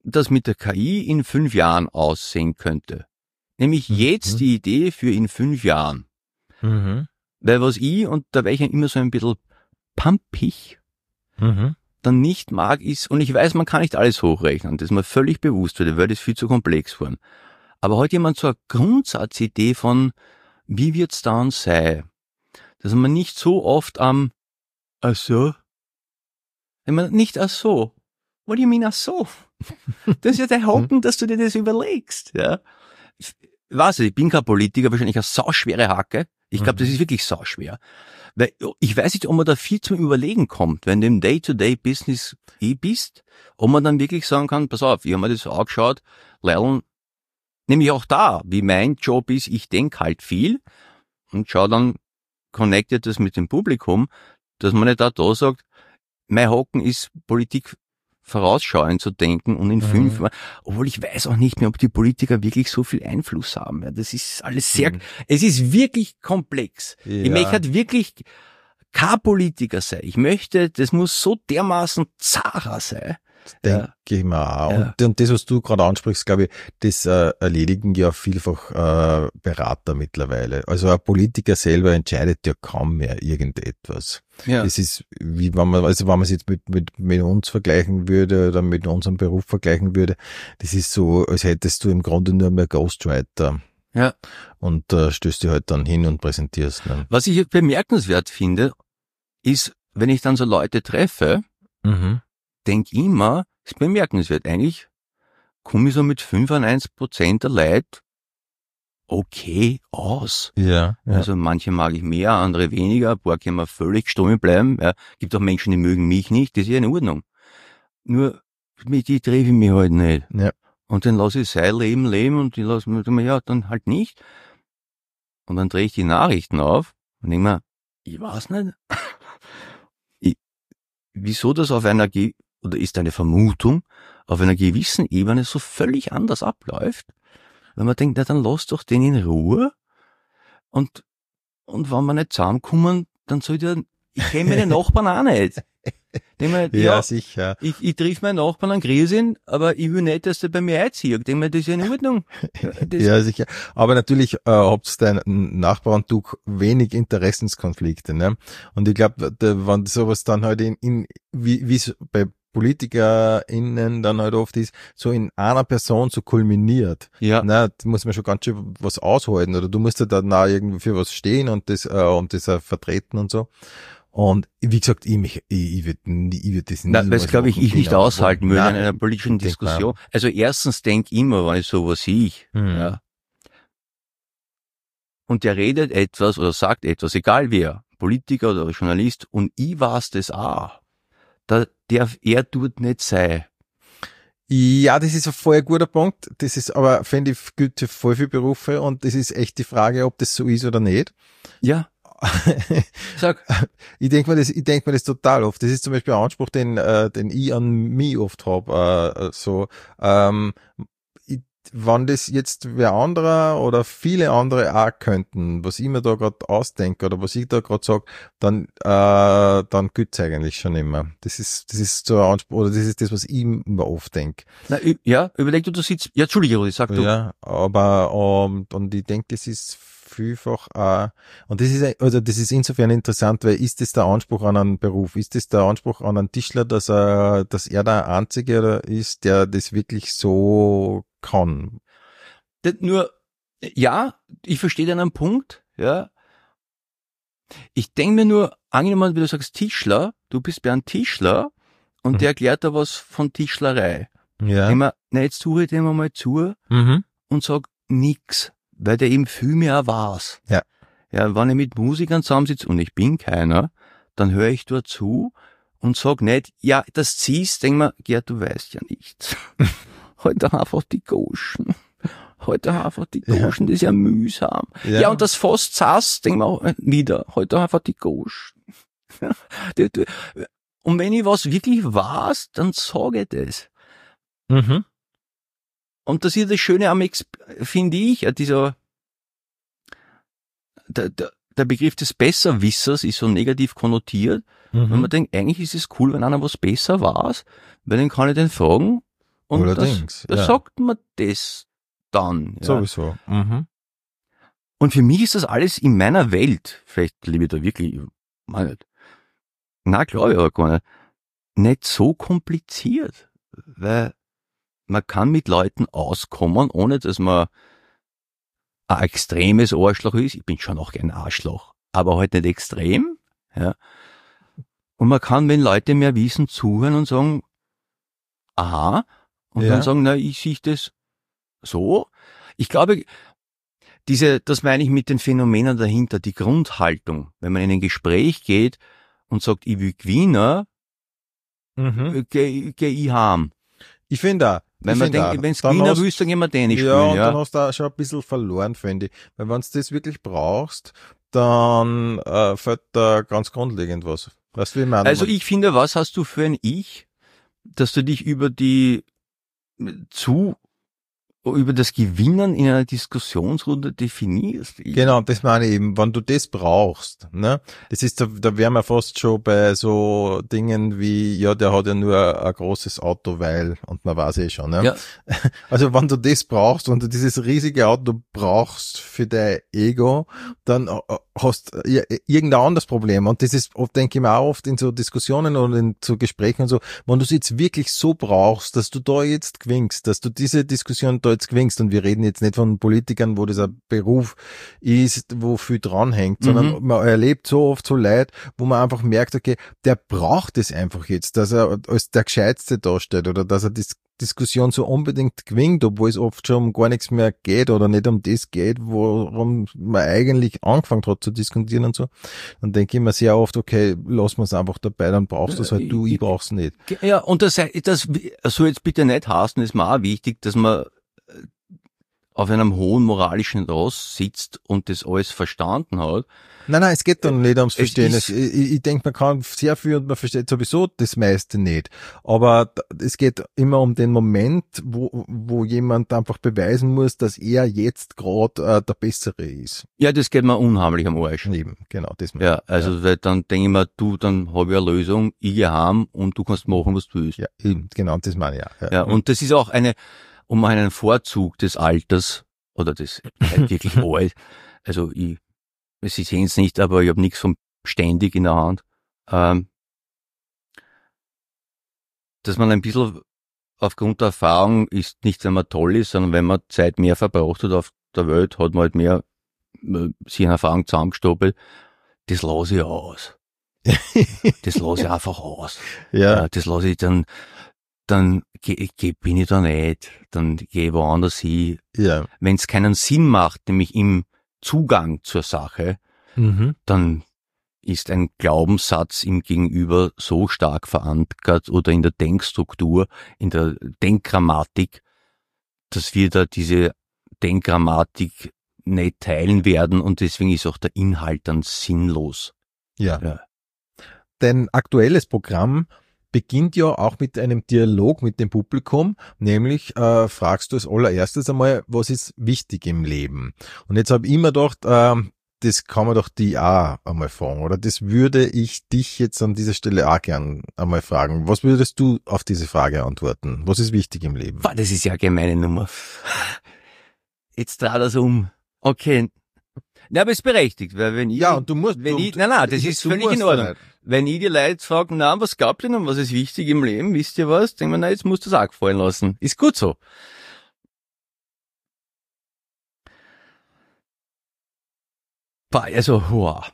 das mit der K I in fünf Jahren aussehen könnte. Nämlich Mhm. jetzt die Idee für in fünf Jahren. Mhm. Weil was ich, und da wäre ich ja immer so ein bisschen pumpig, Mhm. dann nicht mag ist, und ich weiß, man kann nicht alles hochrechnen, das ist mir völlig bewusst, weil die Welt ist viel zu komplex geworden. Aber heute jemand so eine Grundsatzidee von, wie wird's dann sein? Dass man nicht so oft am, ach so, wenn man nicht ach so, what do you mean ach so? Das ist ja der Hocken, dass du dir das überlegst, ja. Ich weiß nicht, ich bin kein Politiker, wahrscheinlich eine sauschwere Hacke. Ich glaube, Mhm. das ist wirklich sauschwer. Weil ich weiß nicht, ob man da viel zum Überlegen kommt, wenn du im Day-to-Day-Business eh bist, ob man dann wirklich sagen kann, pass auf, ich habe mir das angeschaut, Leilen, nämlich auch da, wie mein Job ist, ich denke halt viel und schau dann, connectet das mit dem Publikum, dass man nicht auch da sagt, mein Hocken ist Politik vorausschauend zu denken und in Mhm. fünf Jahren, obwohl ich weiß auch nicht mehr, ob die Politiker wirklich so viel Einfluss haben. Ja, das ist alles sehr, Mhm. es ist wirklich komplex. Ich Ja. möchte halt wirklich kein Politiker sein. Ich möchte, das muss so dermaßen Zara sein. Denke ich mir auch. Ja. Und, und das, was du gerade ansprichst, glaube ich, das äh, erledigen ja vielfach äh, Berater mittlerweile. Also ein Politiker selber entscheidet ja kaum mehr irgendetwas. Ja. Das ist, wie wenn man, also wenn man es jetzt mit, mit, mit uns vergleichen würde oder mit unserem Beruf vergleichen würde, das ist so, als hättest du im Grunde nur mehr Ghostwriter Ja. und äh, stößt dich halt dann hin und präsentierst. Ne? Was ich bemerkenswert finde, ist, wenn ich dann so Leute treffe, Mhm. denk immer, ist bemerkenswert. Eigentlich komme ich so mit fünfundneunzig Prozent der Leute okay aus. Ja, ja. Also manche mag ich mehr, andere weniger, ein paar können mir völlig stumm bleiben. Ja. Gibt auch Menschen, die mögen mich nicht, das ist ja in Ordnung. Nur mit die treffe ich mich halt nicht. Ja. Und dann lasse ich sein Leben leben und die lasse mir, ja, dann halt nicht. Und dann drehe ich die Nachrichten auf und denke mir, ich weiß nicht, ich, wieso das auf einer, ge- oder ist eine Vermutung, auf einer gewissen Ebene so völlig anders abläuft, wenn man denkt, na dann lass doch den in Ruhe und, und wenn wir nicht zusammenkommen, dann soll der, ich kenne meine Nachbarn auch nicht. Denk mir, Ja, ja, sicher. ich, ich triff meinen Nachbarn an Griesin, aber ich will nicht, dass der bei mir einzieht. Denk mir, das ist ja in Ordnung. Das, Ja, sicher. Aber natürlich äh, habt dein Nachbar und du wenig Interessenskonflikte, ne? Und ich glaube, wenn sowas dann halt in, in wie wie es bei PolitikerInnen dann halt oft ist, so in einer Person so kulminiert. ja. Na, da muss man schon ganz schön was aushalten oder du musst ja dann auch irgendwie für was stehen und das äh, und das auch vertreten und so. Und wie gesagt, ich mich, ich, ich würde ich würd das nie. Na, das glaube ich, ich nicht aushalten würde in einer politischen denk mal. Diskussion. Also erstens denk immer, wenn ich sowas sehe, Mhm. ja. Und der redet etwas oder sagt etwas, egal wer, Politiker oder Journalist, und ich weiß das auch. Da darf er dort nicht sein. Ja, das ist ein voll guter Punkt. Das ist aber, finde ich, gilt für voll viele Berufe und das ist echt die Frage, ob das so ist oder nicht. Ja, sag. Ich denke mir das, ich denke mir das total oft. Das ist zum Beispiel ein Anspruch, den, äh, den ich an mich oft habe. Äh, so, ähm, ich, wenn das jetzt wer anderer oder viele andere auch könnten, was ich mir da gerade ausdenke oder was ich da gerade sage, dann, äh, dann gibt's eigentlich schon immer. Das ist, das ist so ein Anspruch, oder das ist das, was ich mir oft denke. Na, ü- ja, überleg du, du sitzt, ja, Entschuldige, Rudi, sag du. Ja, aber um, und ich denke, es ist vielfach auch, und das ist, also das ist insofern interessant, weil ist das der Anspruch an einen Beruf? Ist das der Anspruch an einen Tischler, dass er, dass er der Einzige ist, der das wirklich so kann? Das nur, ja, ich verstehe deinen Punkt, ja. Ich denke mir nur, angenommen, wie du sagst, Tischler, du bist bei einem Tischler und Mhm. der erklärt da was von Tischlerei. Ja. Denk mir, na, jetzt suche ich dem mal zu Mhm. und sag nix, weil der eben viel mehr weiß. Ja. Ja, wenn ich mit Musikern zusammensitze und ich bin keiner, dann höre ich dort zu und sag nicht, ja, das ziehst, denk mir, Gerd, du weißt ja nichts. Halt doch einfach die Goschen. Halt doch einfach die Ja. Goschen, das ist ja mühsam. Ja, Ja. und das fast saß, denk mir wieder, halt doch einfach die Goschen. Du- du- Und wenn ich was wirklich weiß, dann sage ich das. Mhm. Und das ist das Schöne am, Ex finde ich, äh, dieser, der, der, der Begriff des Besserwissers ist so negativ konnotiert, Mhm. wenn man denkt, eigentlich ist es cool, wenn einer was besser weiß, weil dann kann ich den fragen Und Allerdings, das, da ja. sagt man das dann. Ja. Sowieso. Mhm. Und für mich ist das alles in meiner Welt, vielleicht lebe ich da wirklich, mein nicht, na glaube ich aber gar nicht, nicht so kompliziert, weil man kann mit Leuten auskommen, ohne dass man ein extremes Arschloch ist. Ich bin schon auch ein Arschloch, aber halt nicht extrem. Ja. Und man kann, wenn Leute mehr wissen, zuhören und sagen, aha, und Ja. dann sagen, na, ich sehe das so. Ich glaube, diese, das meine ich mit den Phänomenen dahinter, die Grundhaltung. Wenn man in ein Gespräch geht und sagt, ich will gewinnen, Mhm. geh, geh ich heim. Ich finde auch. Wenn ich man find auch. denkt, wenn es Dann Gewinner hast- willst, dann gehen wir Tennis Ja, spielen. und Ja, dann hast du auch schon ein bisschen verloren, finde ich. Weil wenn du das wirklich brauchst, dann äh, fällt da ganz grundlegend was. Weißt du, wie ich meine? Also ich finde, was hast du für ein Ich, dass du dich über die zu über das Gewinnen in einer Diskussionsrunde definierst? Ich, Genau, das meine ich eben, wenn du das brauchst, ne? Das ist, da, da wären wir fast schon bei so Dingen wie, ja, der hat ja nur ein großes Auto, weil, und man weiß eh schon, ne? Ja. Also wenn du das brauchst, wenn du dieses riesige Auto brauchst für dein Ego, dann äh, hast du ja, irgendein anderes Problem. Und das ist, oft denke ich mir auch oft in so Diskussionen und in so Gesprächen und so, wenn du es jetzt wirklich so brauchst, dass du da jetzt gewinnst, dass du diese Diskussion da jetzt gewinnst, und wir reden jetzt nicht von Politikern, wo das ein Beruf ist, wo viel dranhängt, sondern Mhm. man erlebt so oft so Leid, wo man einfach merkt, okay, der braucht es einfach jetzt, dass er als der Gescheitste dasteht oder dass er die Diskussion so unbedingt gewinnt, obwohl es oft schon um gar nichts mehr geht oder nicht um das geht, worum man eigentlich angefangen hat zu diskutieren und so. Dann denke ich mir sehr oft, okay, lass wir es einfach dabei, dann brauchst du es halt du, ich brauch's nicht. Ja, und das, das soll jetzt bitte nicht heißen, ist mir auch wichtig, dass man auf einem hohen moralischen Ross sitzt und das alles verstanden hat. Nein, nein, es geht dann nicht ums Es Verstehen. ist- Es, ich, ich denke, man kann sehr viel und man versteht sowieso das meiste nicht. Aber d- es geht immer um den Moment, wo, wo jemand einfach beweisen muss, dass er jetzt gerade äh, der Bessere ist. Ja, das geht mir unheimlich am Arsch. Eben, genau, das meine Ja, also weil dann denke ich mir, du, dann habe ich eine Lösung, ich gehe heim und du kannst machen, was du willst. ich. Ja, eben, genau, das meine ich auch. Ja, und das ist auch eine, um einen Vorzug des Alters oder des halt wirklich alt. Also ich, Sie sehen es nicht, aber ich habe nichts vom ständig in der Hand. Ähm, dass man ein bisschen aufgrund der Erfahrung ist nicht, wenn man toll ist, sondern wenn man Zeit mehr verbraucht hat auf der Welt, hat man halt mehr äh, sich an Erfahrung zusammengestopelt. Das lasse ich aus. Das lasse ich einfach aus. ja, Äh, Das lasse ich dann, dann geh, geh, bin ich da nicht, dann gehe ich woanders hin. ja. Wenn es keinen Sinn macht, nämlich im Zugang zur Sache, Mhm. dann ist ein Glaubenssatz im Gegenüber so stark verankert oder in der Denkstruktur, in der Denkgrammatik, dass wir da diese Denkgrammatik nicht teilen werden und deswegen ist auch der Inhalt dann sinnlos. Ja. Ja. Dein aktuelles Programm beginnt ja auch mit einem Dialog mit dem Publikum, nämlich äh, fragst du als allererstes einmal, was ist wichtig im Leben? Und jetzt habe ich immer gedacht, ähm, das kann man doch die auch einmal fragen, oder das würde ich dich jetzt an dieser Stelle auch gern einmal fragen. Was würdest du auf diese Frage antworten? Was ist wichtig im Leben? Boah, das ist ja eine gemeine Nummer. Jetzt dreht das um. Okay. Ja, aber ist berechtigt, weil wenn ich, Ja, und du musst... wenn du, ich, nein, nein, das ist du völlig musst in ja Ordnung. nicht. Wenn ich die Leute frage, na, was glaubt ihr denn, was ist wichtig im Leben, wisst ihr was? Denken wir, na, jetzt musst du es auch gefallen lassen. Ist gut so. Boah, also, wow.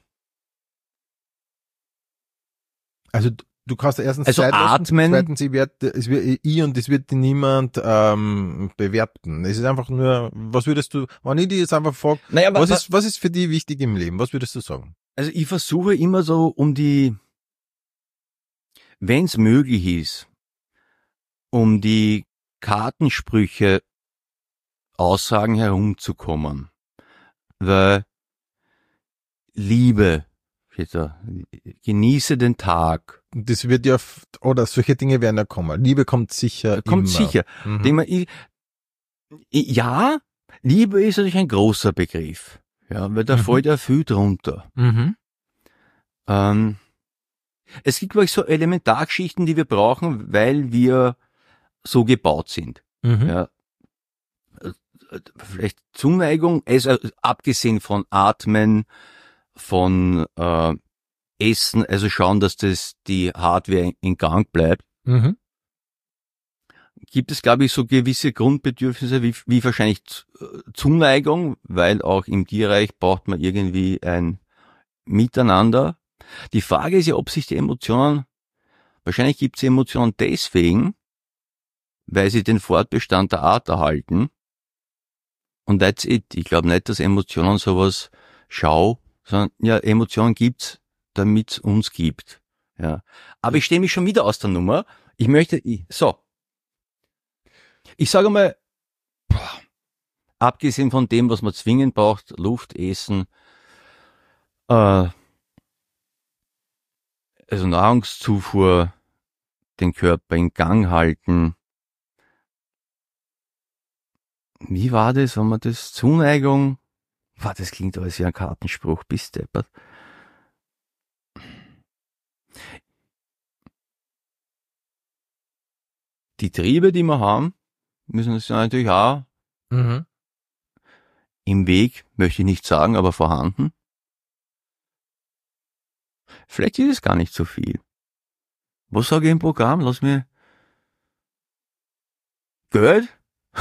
Also du- du kannst erstens Also Zeit lassen, atmen. zweitens, ich, werd, es wird, ich und es wird niemand ähm, bewerten. Es ist einfach nur, was würdest du, wenn ich dich jetzt einfach frage, Naja, aber, was ist, was ist für dich wichtig im Leben? Was würdest du sagen? also ich versuche immer so um die, wenn es möglich ist, um die Kartensprüche Aussagen herumzukommen. Weil Liebe, steht da, genieße den Tag. Das wird ja, f- oder solche Dinge werden ja kommen. Liebe kommt sicher Kommt immer. sicher. Mhm. Denk mal, ich, ich, ja, Liebe ist natürlich ein großer Begriff. Ja, weil da Mhm. fällt ja viel drunter. Mhm. Ähm, es gibt, glaube ich, so Elementargeschichten, die wir brauchen, weil wir so gebaut sind. Mhm. Ja. Vielleicht Zuneigung, also abgesehen von Atmen, von äh, Essen, also schauen, dass das die Hardware in Gang bleibt. Mhm. Gibt es, glaube ich, so gewisse Grundbedürfnisse wie, wie wahrscheinlich Zuneigung, weil auch im Tierreich braucht man irgendwie ein Miteinander. Die Frage ist ja, ob sich die Emotionen, wahrscheinlich gibt es Emotionen deswegen, weil sie den Fortbestand der Art erhalten. Und that's it. Ich glaube nicht, dass Emotionen sowas schau, sondern ja, Emotionen gibt's, damit es uns gibt. Ja. Aber ich stehe mich schon wieder aus der Nummer. Ich möchte, ich, so. Ich sage mal, boah, abgesehen von dem, was man zwingend braucht, Luft, Essen, äh, also Nahrungszufuhr, den Körper in Gang halten. Wie war das, wenn man das Zuneigung, wow, das klingt alles wie ein Kartenspruch, bis deppert. Die Triebe, die wir haben, müssen uns ja natürlich auch Mhm. im Weg, möchte ich nicht sagen, aber vorhanden. Vielleicht ist es gar nicht so viel. Was sage ich im Programm? Lass mir Geld?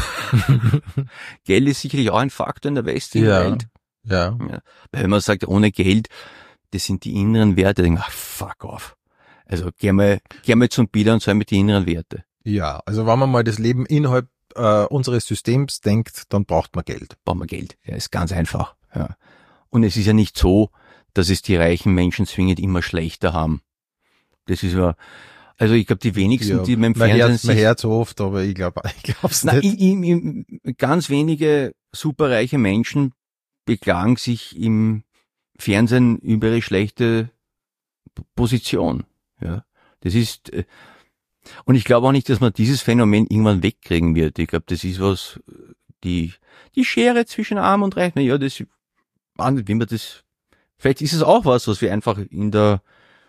Geld ist sicherlich auch ein Faktor in der westlichen Ja. Welt. Ja. Ja. Weil wenn man sagt, ohne Geld, das sind die inneren Werte, denke ich, ach, fuck off. Also geh mal, geh mal zum Bieter und sag mir die inneren Werte. Ja, also wenn man mal das Leben innerhalb äh, unseres Systems denkt, dann braucht man Geld. Brauchen wir Geld. Ja, ist ganz einfach. Ja. Und es ist ja nicht so, dass es die reichen Menschen zwingend immer schlechter haben. Das ist ja, also ich glaube, die wenigsten, Ja, die beim man Fernsehen hört, man sich, hört so oft, aber ich glaube, ich glaub's na, nicht. i, i, i, ganz wenige superreiche Menschen beklagen sich im Fernsehen über ihre schlechte Position. Ja, das ist, äh, und ich glaube auch nicht, dass man dieses Phänomen irgendwann wegkriegen wird. Ich glaube, das ist was, die, die Schere zwischen Arm und Reich, na ja, das, wie man das, vielleicht ist es auch was, was wir einfach in der,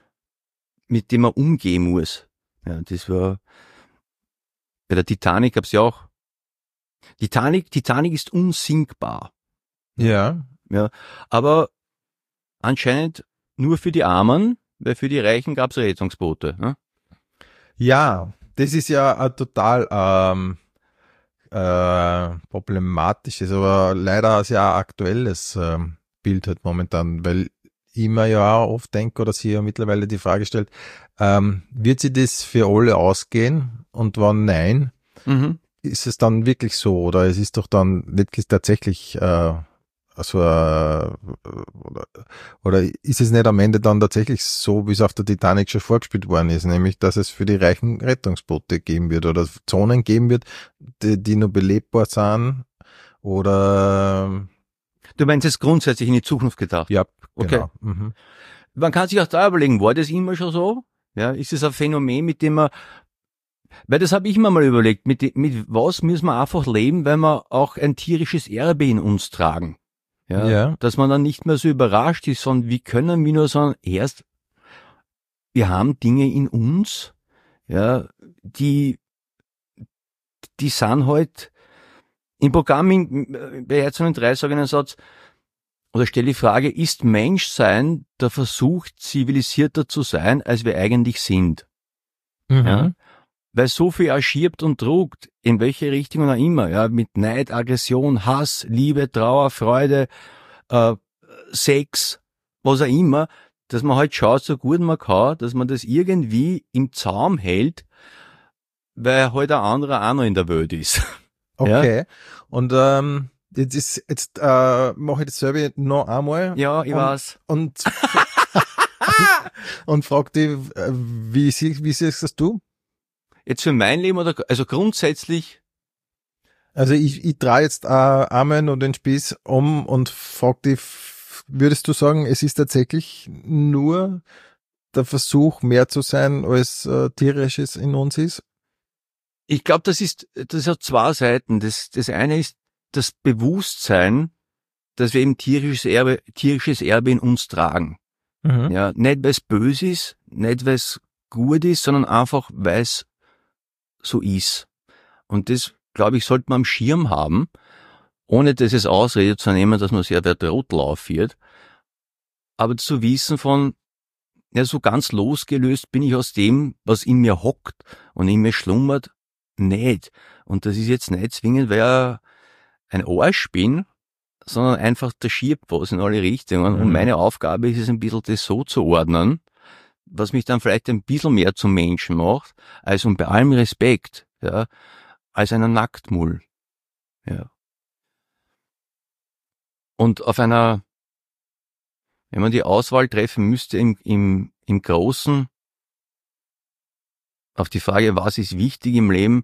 mit dem man umgehen muss. Ja, das war, bei der Titanic gab's ja auch, Titanic, Titanic ist unsinkbar. Ja. Ja, aber anscheinend nur für die Armen, weil für die Reichen gab's Rettungsboote. Ne? Ja, das ist ja ein total ähm, äh, problematisches, aber leider ein sehr aktuelles ähm, Bild halt momentan, weil ich mir ja auch oft denke oder sie ja mittlerweile die Frage stellt, ähm, wird sie das für alle ausgehen und wann nein, Mhm. ist es dann wirklich so oder es ist doch dann letztlich tatsächlich äh, also äh, oder, oder ist es nicht am Ende dann tatsächlich so, wie es auf der Titanic schon vorgespielt worden ist, nämlich, dass es für die Reichen Rettungsboote geben wird oder Zonen geben wird, die, die nur belebbar sind oder Du meinst jetzt grundsätzlich in die Zukunft gedacht? ja, Okay. genau. Mhm. Man kann sich auch da überlegen, war das immer schon so? Ja, ist es ein Phänomen, mit dem man, weil das habe ich mir mal überlegt, mit, de- mit was müssen wir einfach leben, weil wir auch ein tierisches Erbe in uns tragen? Ja, Ja. dass man dann nicht mehr so überrascht ist, sondern wie können wir nur sagen, erst, wir haben Dinge in uns, ja, die, die sind halt, im Programm in, bei Herz und drei sage ich einen Satz, oder stelle die Frage, ist Menschsein der Versuch, zivilisierter zu sein, als wir eigentlich sind? Mhm. Ja? Weil so viel erschirbt und druckt, in welche Richtung auch immer, ja, mit Neid, Aggression, Hass, Liebe, Trauer, Freude, äh, Sex, was auch immer, dass man halt schaut, so gut man kann, dass man das irgendwie im Zaum hält, weil halt ein anderer auch noch in der Welt ist. Okay. Und ähm, jetzt ist jetzt äh, mache ich dasselbe noch einmal. Ja, ich und, weiß. Und und frag dich, äh, wie sie wie siehst das du? Jetzt für mein Leben oder, also grundsätzlich, Also ich, ich drehe jetzt äh, einmal noch den Spieß um und frag dich, würdest du sagen, es ist tatsächlich nur der Versuch, mehr zu sein, als äh, tierisches in uns ist? ich glaube, das ist, das hat zwei Seiten. Das, das eine ist das Bewusstsein, dass wir eben tierisches Erbe, tierisches Erbe in uns tragen. Mhm. Ja, nicht weil es böse ist, nicht weil es gut ist, sondern einfach weil es so ist. Und das, glaube ich, sollte man am Schirm haben, ohne das als Ausrede zu nehmen, dass man sehr der Trottel aufführt. Aber zu wissen von, ja, so ganz losgelöst bin ich aus dem, was in mir hockt und in mir schlummert, nicht. Und das ist jetzt nicht zwingend, weil ich ein Arsch bin, sondern einfach, da schiebt was in alle Richtungen. Mhm. Und meine Aufgabe ist es, ein bisschen das so zu ordnen, was mich dann vielleicht ein bisschen mehr zum Menschen macht, als und bei allem Respekt, ja, als einer Nacktmull. Ja. Und auf einer, wenn man die Auswahl treffen müsste im, im, im Großen, auf die Frage, was ist wichtig im Leben?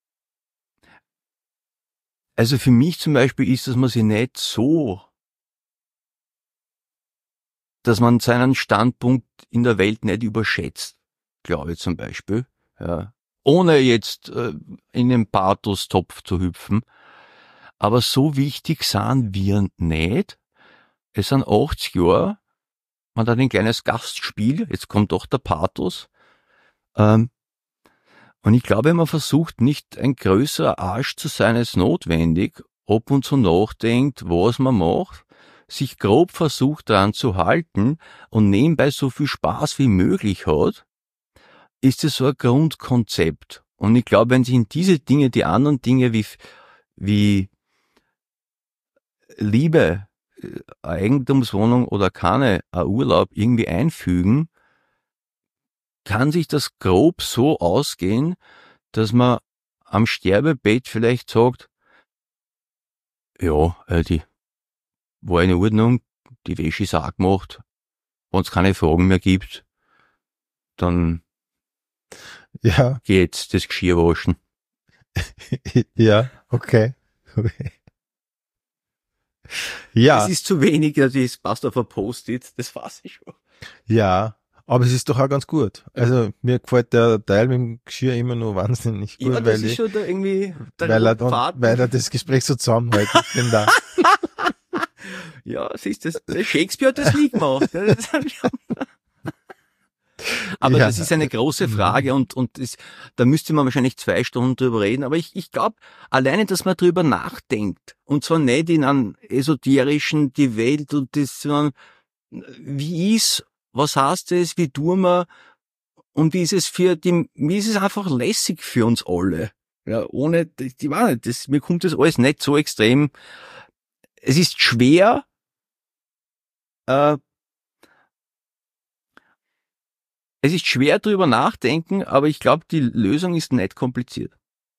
Also für mich zum Beispiel ist, dass man sich nicht so, dass man seinen Standpunkt in der Welt nicht überschätzt, glaube ich zum Beispiel, ja, ohne jetzt äh, in den Pathos-Topf zu hüpfen. Aber so wichtig sind wir nicht. Es sind achtzig Jahre, man hat ein kleines Gastspiel, jetzt kommt doch der Pathos. Ähm, und ich glaube, man versucht nicht ein größerer Arsch zu sein als notwendig, ab und zu nachdenkt, was man macht, sich grob versucht daran zu halten und nebenbei so viel Spaß wie möglich hat, ist es so ein Grundkonzept. Und ich glaube, wenn sich in diese Dinge, die anderen Dinge wie, wie Liebe, Eigentumswohnung oder keine, ein Urlaub irgendwie einfügen, kann sich das grob so ausgehen, dass man am Sterbebett vielleicht sagt, ja, äh, die war in Ordnung, die Wäsche ist auch gemacht, wenn es keine Fragen mehr gibt, dann ja. geht's das Geschirr waschen. Ja, okay. okay. Ja. Das ist zu wenig, das passt auf ein Post-it, das weiß ich schon. Ja, aber es ist doch auch ganz gut. Also mir gefällt der Teil mit dem Geschirr immer noch wahnsinnig gut, ja, das weil, ist ich, schon da irgendwie der weil, er dann, weil er das Gespräch so zusammenhält. Ich bin da. Ja, siehst du, der Shakespeare hat das nie gemacht. Aber ja. Das ist eine große Frage und, und das, da müsste man wahrscheinlich zwei Stunden drüber reden. Aber ich, ich glaube, alleine, dass man drüber nachdenkt, und zwar nicht in einem esoterischen, die Welt und das, sondern wie ist, was heißt das, wie tun wir, und wie ist es für die, wie ist es einfach lässig für uns alle? Ja, ohne, die, die war nicht, das, mir kommt das alles nicht so extrem. Es ist schwer, äh, es ist schwer drüber nachdenken, aber ich glaube, die Lösung ist nicht kompliziert.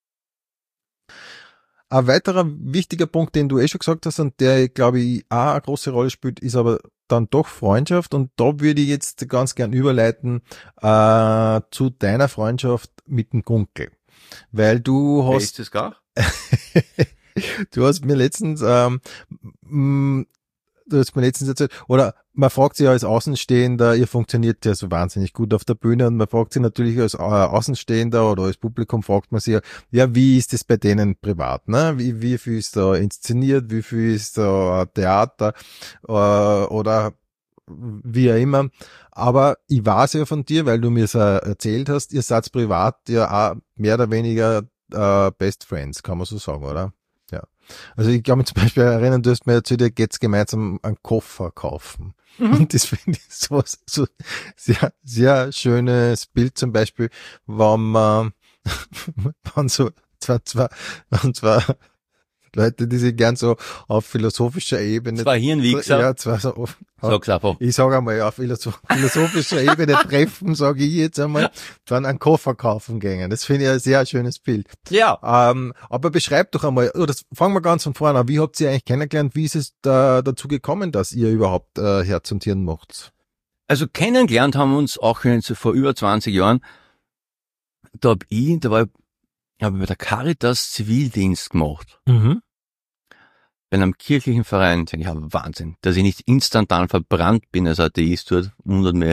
Ein weiterer wichtiger Punkt, den du eh schon gesagt hast und der, glaube ich, auch eine große Rolle spielt, ist aber dann doch Freundschaft. Und da würde ich jetzt ganz gern überleiten äh, zu deiner Freundschaft mit dem Gunkel. Weil du hast... Ist das gar? Du hast mir letztens... Ähm, mh, du hast mir letztens erzählt, oder man fragt sich ja als Außenstehender, ihr funktioniert ja so wahnsinnig gut auf der Bühne, und man fragt sich natürlich als Außenstehender oder als Publikum, fragt man sich ja, ja, wie ist es bei denen privat, ne? Wie, wie viel ist da inszeniert, wie viel ist da Theater, äh, oder wie auch immer. Aber ich weiß ja von dir, weil du mir es erzählt hast, ihr seid privat ja auch mehr oder weniger äh, Best Friends, kann man so sagen, oder? Ja. Also ich kann mich zum Beispiel erinnern, du hast mir erzählt, ihr geht's gemeinsam einen Koffer kaufen. Mhm. Und das finde ich so, so sehr, sehr schönes Bild zum Beispiel, wenn man, wenn so, zwar, zwar, und zwar Leute, die sich gern so auf philosophischer Ebene... Zwei Hirnwichser. Ja, zwar so... Sag's einfach. Ich sage einmal, auf philosophischer Ebene treffen, sage ich jetzt einmal, dann einen Koffer kaufen gehen. Das finde ich ein sehr schönes Bild. Ja. Ähm, aber beschreibt doch einmal, oder fangen wir ganz von vorne an, wie habt ihr eigentlich kennengelernt, wie ist es da, dazu gekommen, dass ihr überhaupt äh, Herz und Hirn macht? Also kennengelernt haben wir uns auch schon vor über zwanzig Jahren. Da hab ich, da war ich, habe bei der Caritas Zivildienst gemacht. Mhm. Bei einem kirchlichen Verein. Ich habe Wahnsinn, dass ich nicht instantan verbrannt bin als Atheist dort, wundert mich.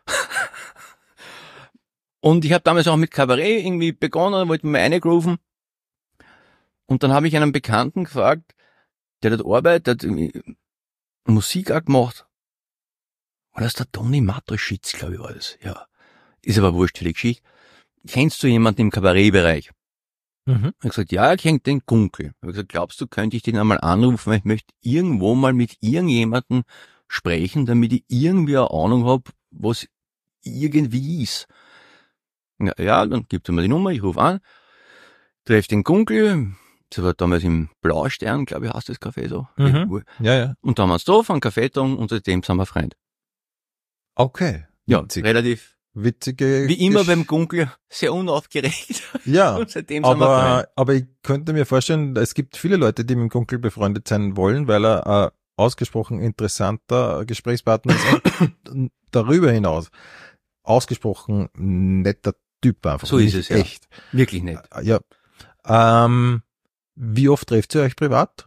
Und ich habe damals auch mit Kabarett irgendwie begonnen, wollte mir eingrooven. Und dann habe ich einen Bekannten gefragt, der dort arbeitet, der hat Musik auch gemacht. War das der Toni Matuschitz, glaube ich, war das. Ja. Ist aber wurscht für die Geschichte. Kennst du jemanden im Kabarettbereich? Mhm. Er hat gesagt, ja, er kennt den Gunkel. Ich habe gesagt, glaubst du, könnte ich den einmal anrufen, weil ich möchte irgendwo mal mit irgendjemandem sprechen, damit ich irgendwie eine Ahnung habe, was irgendwie ist. Ja, ja, dann gibt er mir die Nummer, ich rufe an, treffe den Gunkel, das war damals im Blaustern, glaube ich, heißt das Café so. Mhm. Ja, ja. Und da haben wir uns da, einen Kaffee getrunken und seitdem sind wir Freunde. Okay. Ja, Witzig. relativ, Witzige. wie immer Gesch- beim Gunkel, sehr unaufgeregt. Ja. Und seitdem sind wir Freunde. Aber, aber ich könnte mir vorstellen, es gibt viele Leute, die mit dem Gunkel befreundet sein wollen, weil er ein ausgesprochen interessanter Gesprächspartner ist und darüber hinaus ausgesprochen netter Typ einfach. So ist Nicht es, ja. echt. Wirklich nicht. Ja. Ähm, wie oft trefft ihr euch privat?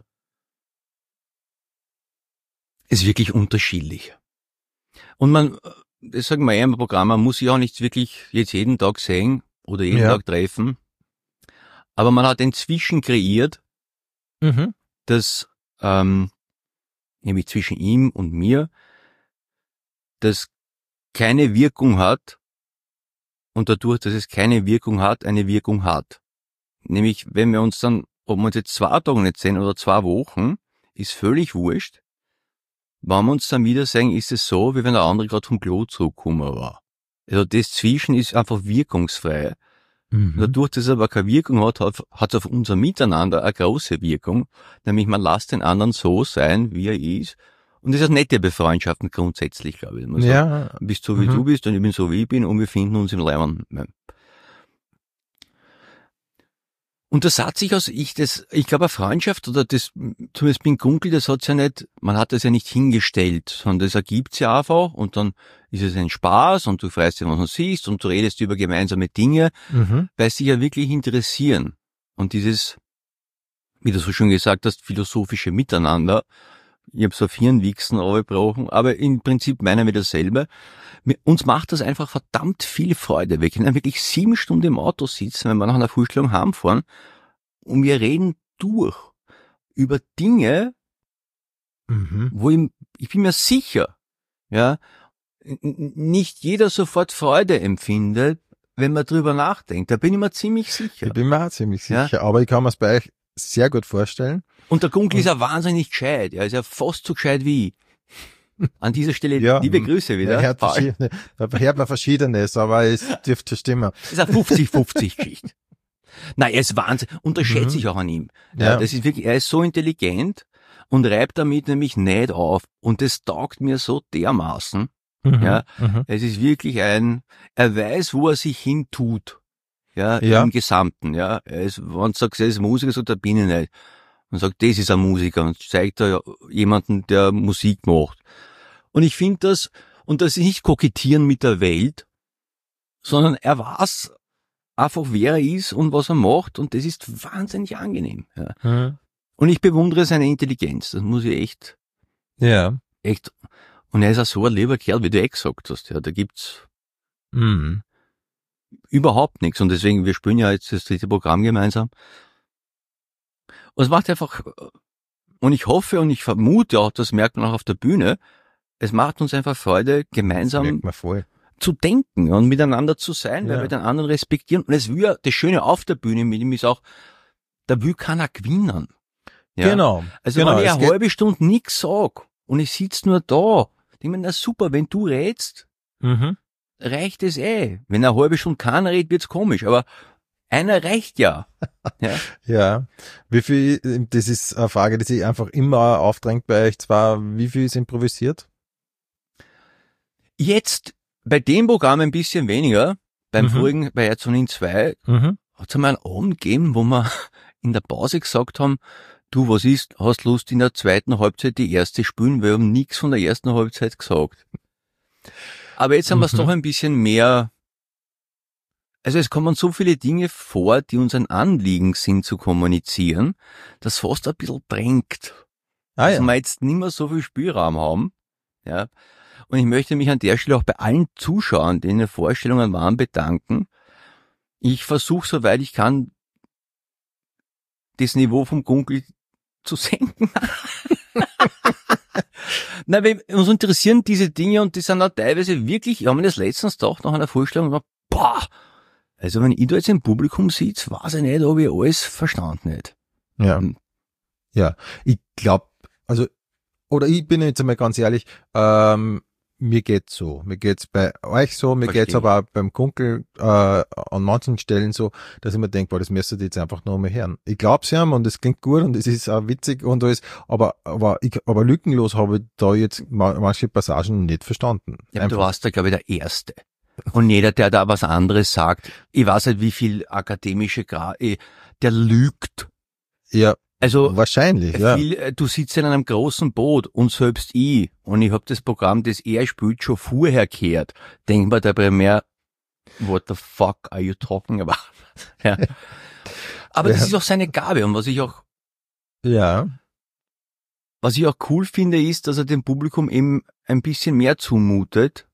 Ist wirklich unterschiedlich. Und man, das sagen wir ja im Programm, man muss sich auch nicht wirklich jetzt jeden Tag sehen oder jeden Ja. Tag treffen. Aber man hat inzwischen kreiert, Mhm. dass, ähm, nämlich zwischen ihm und mir, das keine Wirkung hat und dadurch, dass es keine Wirkung hat, eine Wirkung hat. Nämlich, wenn wir uns dann, ob wir uns jetzt zwei Tage nicht sehen oder zwei Wochen, ist völlig wurscht. Wenn wir uns dann wieder sehen, ist es so, wie wenn der andere gerade vom Klo zurückgekommen war. Also das Zwischen ist einfach wirkungsfrei. Mhm. Dadurch, dass es aber keine Wirkung hat, hat es auf unser Miteinander eine große Wirkung. Nämlich man lässt den anderen so sein, wie er ist. Und das ist eine nette Befreundschaften grundsätzlich, glaube ich. Man sagt, Ja. du bist so, wie Mhm. du bist und ich bin so, wie ich bin und wir finden uns im Leiben. Und das hat sich aus, ich das, ich glaube, eine Freundschaft oder das, zumindest beim Gunkel, das hat's ja nicht, man hat das ja nicht hingestellt, sondern das ergibt's ja einfach und dann ist es ein Spaß und du freust dich, was du siehst und du redest über gemeinsame Dinge, Mhm. weil sie ja wirklich interessieren. Und dieses, wie du so schon gesagt hast, philosophische Miteinander, ich habe so vier Wichsen aufgebrochen, aber im Prinzip meinen wir dasselbe. Mir- Uns macht das einfach verdammt viel Freude. Wir können wirklich sieben Stunden im Auto sitzen, wenn wir nach einer Vorstellung heimfahren und wir reden durch über Dinge, Mhm. wo ich, ich bin mir sicher, ja, n- n- nicht jeder sofort Freude empfindet, wenn man drüber nachdenkt. Da bin ich mir ziemlich sicher. Ich bin mir auch ziemlich Ja. sicher, aber ich kann mir es bei euch sehr gut vorstellen. Und der Gunkel ist ja wahnsinnig gescheit. Er ist ja fast so gescheit wie ich. An dieser Stelle Ja, liebe Grüße wieder. Er hört, Paul. verschiedene, er hört man Verschiedenes, aber es dürfte stimmen. Das ist eine fünfzig fünfzig Geschichte. Nein, er ist Wahnsinn. Unterschätze Mhm. ich auch an ihm. Ja. Ja. Das ist wirklich, er ist so intelligent und reibt damit nämlich nicht auf. Und das taugt mir so dermaßen. Mhm. Ja. Mhm. Es ist wirklich ein, er weiß, wo er sich hin tut. Ja, Ja. im Gesamten, ja. Er ist, wenn du sagst, er ist Musiker, so, da bin ich nicht. Und sagt, das ist ein Musiker und zeigt da jemanden, der Musik macht. Und ich finde das, und das ist nicht kokettieren mit der Welt, sondern er weiß einfach, wer er ist und was er macht und das ist wahnsinnig angenehm. Ja. Mhm. Und ich bewundere seine Intelligenz, das muss ich echt, Ja. echt, und er ist auch so ein lieber Kerl, wie du eh gesagt hast, ja, da gibt's Mhm. überhaupt nichts und deswegen, wir spielen ja jetzt das dritte Programm gemeinsam. Und es macht einfach, und ich hoffe und ich vermute auch, das merkt man auch auf der Bühne, es macht uns einfach Freude, Das gemeinsam merkt man voll. zu denken und miteinander zu sein, weil Ja. wir den anderen respektieren. Und es will ja, das Schöne auf der Bühne mit ihm ist auch, da will keiner gewinnen. Ja? Genau. Also genau. wenn ich es eine geht- halbe Stunde nichts sag und ich sitz nur da, denk ich mir, na super, wenn du redst, Mhm. reicht es eh. Wenn eine halbe Stunde keiner redet, wird's komisch, aber einer reicht ja. ja. Ja. Wie viel, das ist eine Frage, die sich einfach immer aufdrängt bei euch zwar, wie viel ist improvisiert? Jetzt bei dem Programm ein bisschen weniger, beim Mhm. vorigen, bei Erzonin zwei, Mhm. hat es einmal einen Abend gegeben, wo wir in der Pause gesagt haben, du, was ist, hast Lust in der zweiten Halbzeit die erste spielen? Wir haben nichts von der ersten Halbzeit gesagt. Aber jetzt haben wir es Mhm. doch ein bisschen mehr, also es kommen so viele Dinge vor, die uns ein Anliegen sind zu kommunizieren, das fast ein bisschen drängt. Ah Dass ja. wir jetzt nicht mehr so viel Spielraum haben. Ja. Und ich möchte mich an der Stelle auch bei allen Zuschauern, die in den Vorstellungen waren, bedanken. Ich versuche, soweit ich kann, das Niveau vom Gunkel zu senken. Nein, weil uns interessieren diese Dinge und die sind auch teilweise wirklich, ich habe mir das letztens gedacht, nach einer Vorstellung, boah, Also wenn ich da jetzt im Publikum sitze, weiß ich nicht, ob ich alles verstanden hätte. Ja. Hm. Ja. Ich glaube, also, oder ich bin jetzt einmal ganz ehrlich, ähm, mir geht's so. Mir geht's bei euch so, mir Verstehe. geht's aber auch beim Kunkel äh, an manchen Stellen so, dass ich mir denke, boah, das müsstet ihr jetzt einfach noch mal hören. Ich glaub's ja und es klingt gut und es ist auch witzig und alles, aber aber ich, aber lückenlos habe ich da jetzt ma- manche Passagen nicht verstanden. Ja, aber du Einfach. warst da, glaube ich, der Erste. Und jeder, der da was anderes sagt, ich weiß nicht, wie viel akademische Gra eh, der lügt. Ja, Also wahrscheinlich, ja. viel, äh, du sitzt in einem großen Boot und selbst ich, und ich hab das Programm, das er spielt, schon vorher gehört, denk mir dabei mehr, what the fuck are you talking about? Ja. Aber das Ja. ist auch seine Gabe und was ich auch Ja. Was ich auch cool finde, ist, dass er dem Publikum eben ein bisschen mehr zumutet,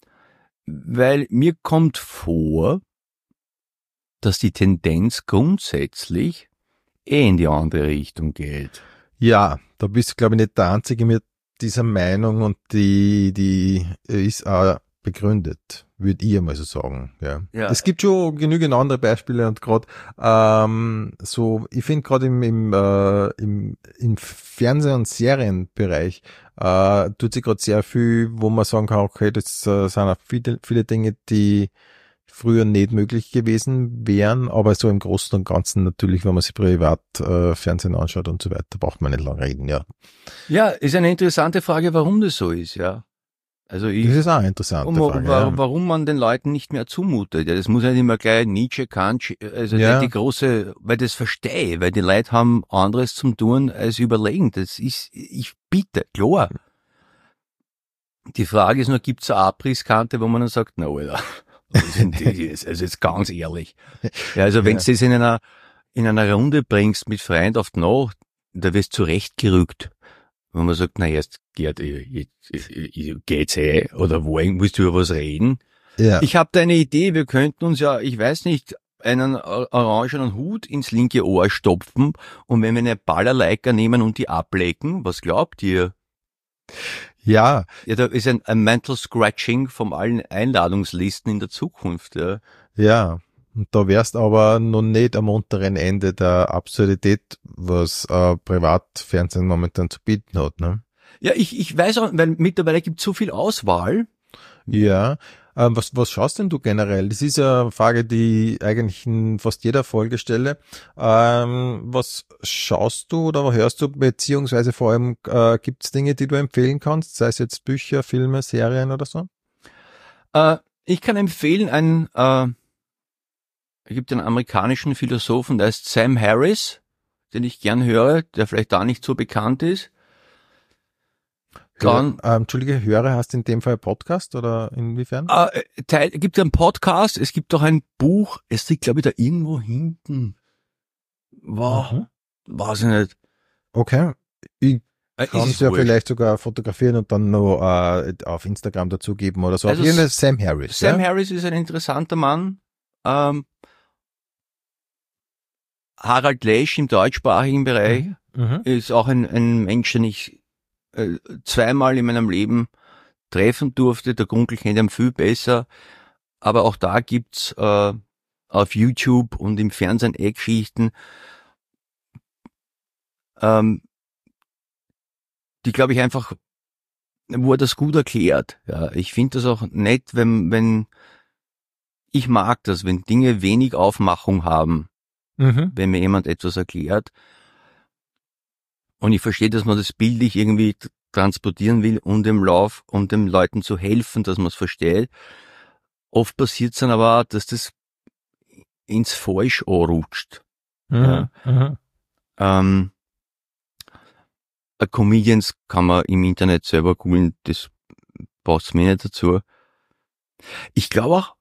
weil mir kommt vor, dass die Tendenz grundsätzlich eh in die andere Richtung geht. Ja, da bist du, glaube ich, nicht der Einzige mit dieser Meinung und die, die ist auch begründet, würde ich einmal so sagen. Ja. Ja. Es gibt schon genügend andere Beispiele und gerade ähm, so, ich finde gerade im, im, äh, im, im Fernseh- und Serienbereich äh, tut sich gerade sehr viel, wo man sagen kann, okay, das äh, sind auch viele, viele Dinge, die früher nicht möglich gewesen wären, aber so im Großen und Ganzen natürlich, wenn man sich privat äh, Fernsehen anschaut und so weiter, braucht man nicht lange reden, ja. Ja, ist eine interessante Frage, warum das so ist, ja. Also ich, Das ist auch eine interessante um, Frage. wa- ja. warum man den Leuten nicht mehr zumutet. Ja, das muss ja nicht immer gleich Nietzsche, Kant, also Ja. nicht die große, weil das verstehe, weil die Leute haben anderes zum Tun als überlegen. Das ist, ich bitte, klar. Die Frage ist nur, gibt's eine Abrisskante, wo man dann sagt, na, Alter, was ist denn das jetzt? Also jetzt ganz ehrlich. Ja, also wenn Ja. du das in einer, in einer Runde bringst mit Freund auf die Nacht, da wirst du zurechtgerückt. Wenn man sagt, na jetzt, Gerd, jetzt, jetzt geht's eh, oder wollen, willst du über was reden? Ja. Ich habe da eine Idee, wir könnten uns ja, ich weiß nicht, einen or- orangenen Hut ins linke Ohr stopfen und wenn wir eine Ballerleica nehmen und die ablecken, was glaubt ihr? ja, Ja, da ist ein, ein Mental Scratching von allen Einladungslisten in der Zukunft, ja. ja. Und da wärst aber noch nicht am unteren Ende der Absurdität, was äh, Privatfernsehen momentan zu bieten hat, ne? Ja, ich, ich weiß auch, weil mittlerweile gibt es so viel Auswahl. Ja. Ähm, was, was schaust denn du generell? Das ist ja eine Frage, die ich eigentlich in fast jeder Folge stelle. Ähm, was schaust du oder hörst du, beziehungsweise vor allem äh, gibt es Dinge, die du empfehlen kannst, sei es jetzt Bücher, Filme, Serien oder so? Äh, ich kann empfehlen, ein, äh, es gibt einen amerikanischen Philosophen, der heißt Sam Harris, den ich gern höre, der vielleicht da nicht so bekannt ist. Dann, ähm, Entschuldige, höre, hast du in dem Fall Podcast oder inwiefern? äh, Teil, gibt einen Podcast, es gibt auch ein Buch, es liegt, glaube ich, da irgendwo hinten. Wow, Mhm. weiß ich nicht. Okay. Ich Äh, kann ist es es ja wurscht. vielleicht sogar fotografieren und dann noch äh, auf Instagram dazugeben oder so. Also Auf jeden Fall Sam Harris. Sam ja? Harris ist ein interessanter Mann. Ähm, Harald Lesch im deutschsprachigen Bereich Mhm. ist auch ein, ein Mensch, den ich äh, zweimal in meinem Leben treffen durfte. Der Gunkel kennt ihn viel besser. Aber auch da gibt's äh, auf YouTube und im Fernsehen Eckgeschichten, ähm, die, glaube ich, einfach, wo er das gut erklärt. Ja, ich finde das auch nett, wenn, wenn, ich mag das, wenn Dinge wenig Aufmachung haben, Mhm. wenn mir jemand etwas erklärt. Und ich verstehe, dass man das bildlich irgendwie t- transportieren will, um dem Lauf, um den Leuten zu helfen, dass man es versteht. Oft passiert es dann aber auch, dass das ins Falschohr rutscht. Mhm. Ja. Mhm. Ähm, äh, Comedians kann man im Internet selber googeln, das passt mir nicht dazu. Ich glaube auch,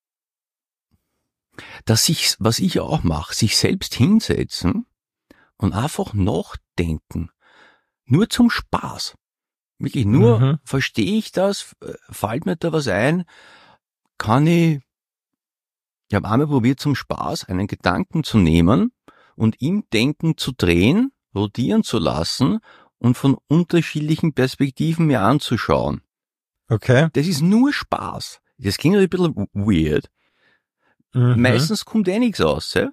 dass ich, was ich auch mache, sich selbst hinsetzen und einfach nachdenken. Nur zum Spaß. Wirklich nur, Mhm. verstehe ich das, F- fällt mir da was ein, kann ich, ich habe einmal probiert zum Spaß einen Gedanken zu nehmen und im Denken zu drehen, rotieren zu lassen und von unterschiedlichen Perspektiven mir anzuschauen. Okay. Das ist nur Spaß. Das klingt ein bisschen weird. Mhm. Meistens kommt eh nichts raus. Ja?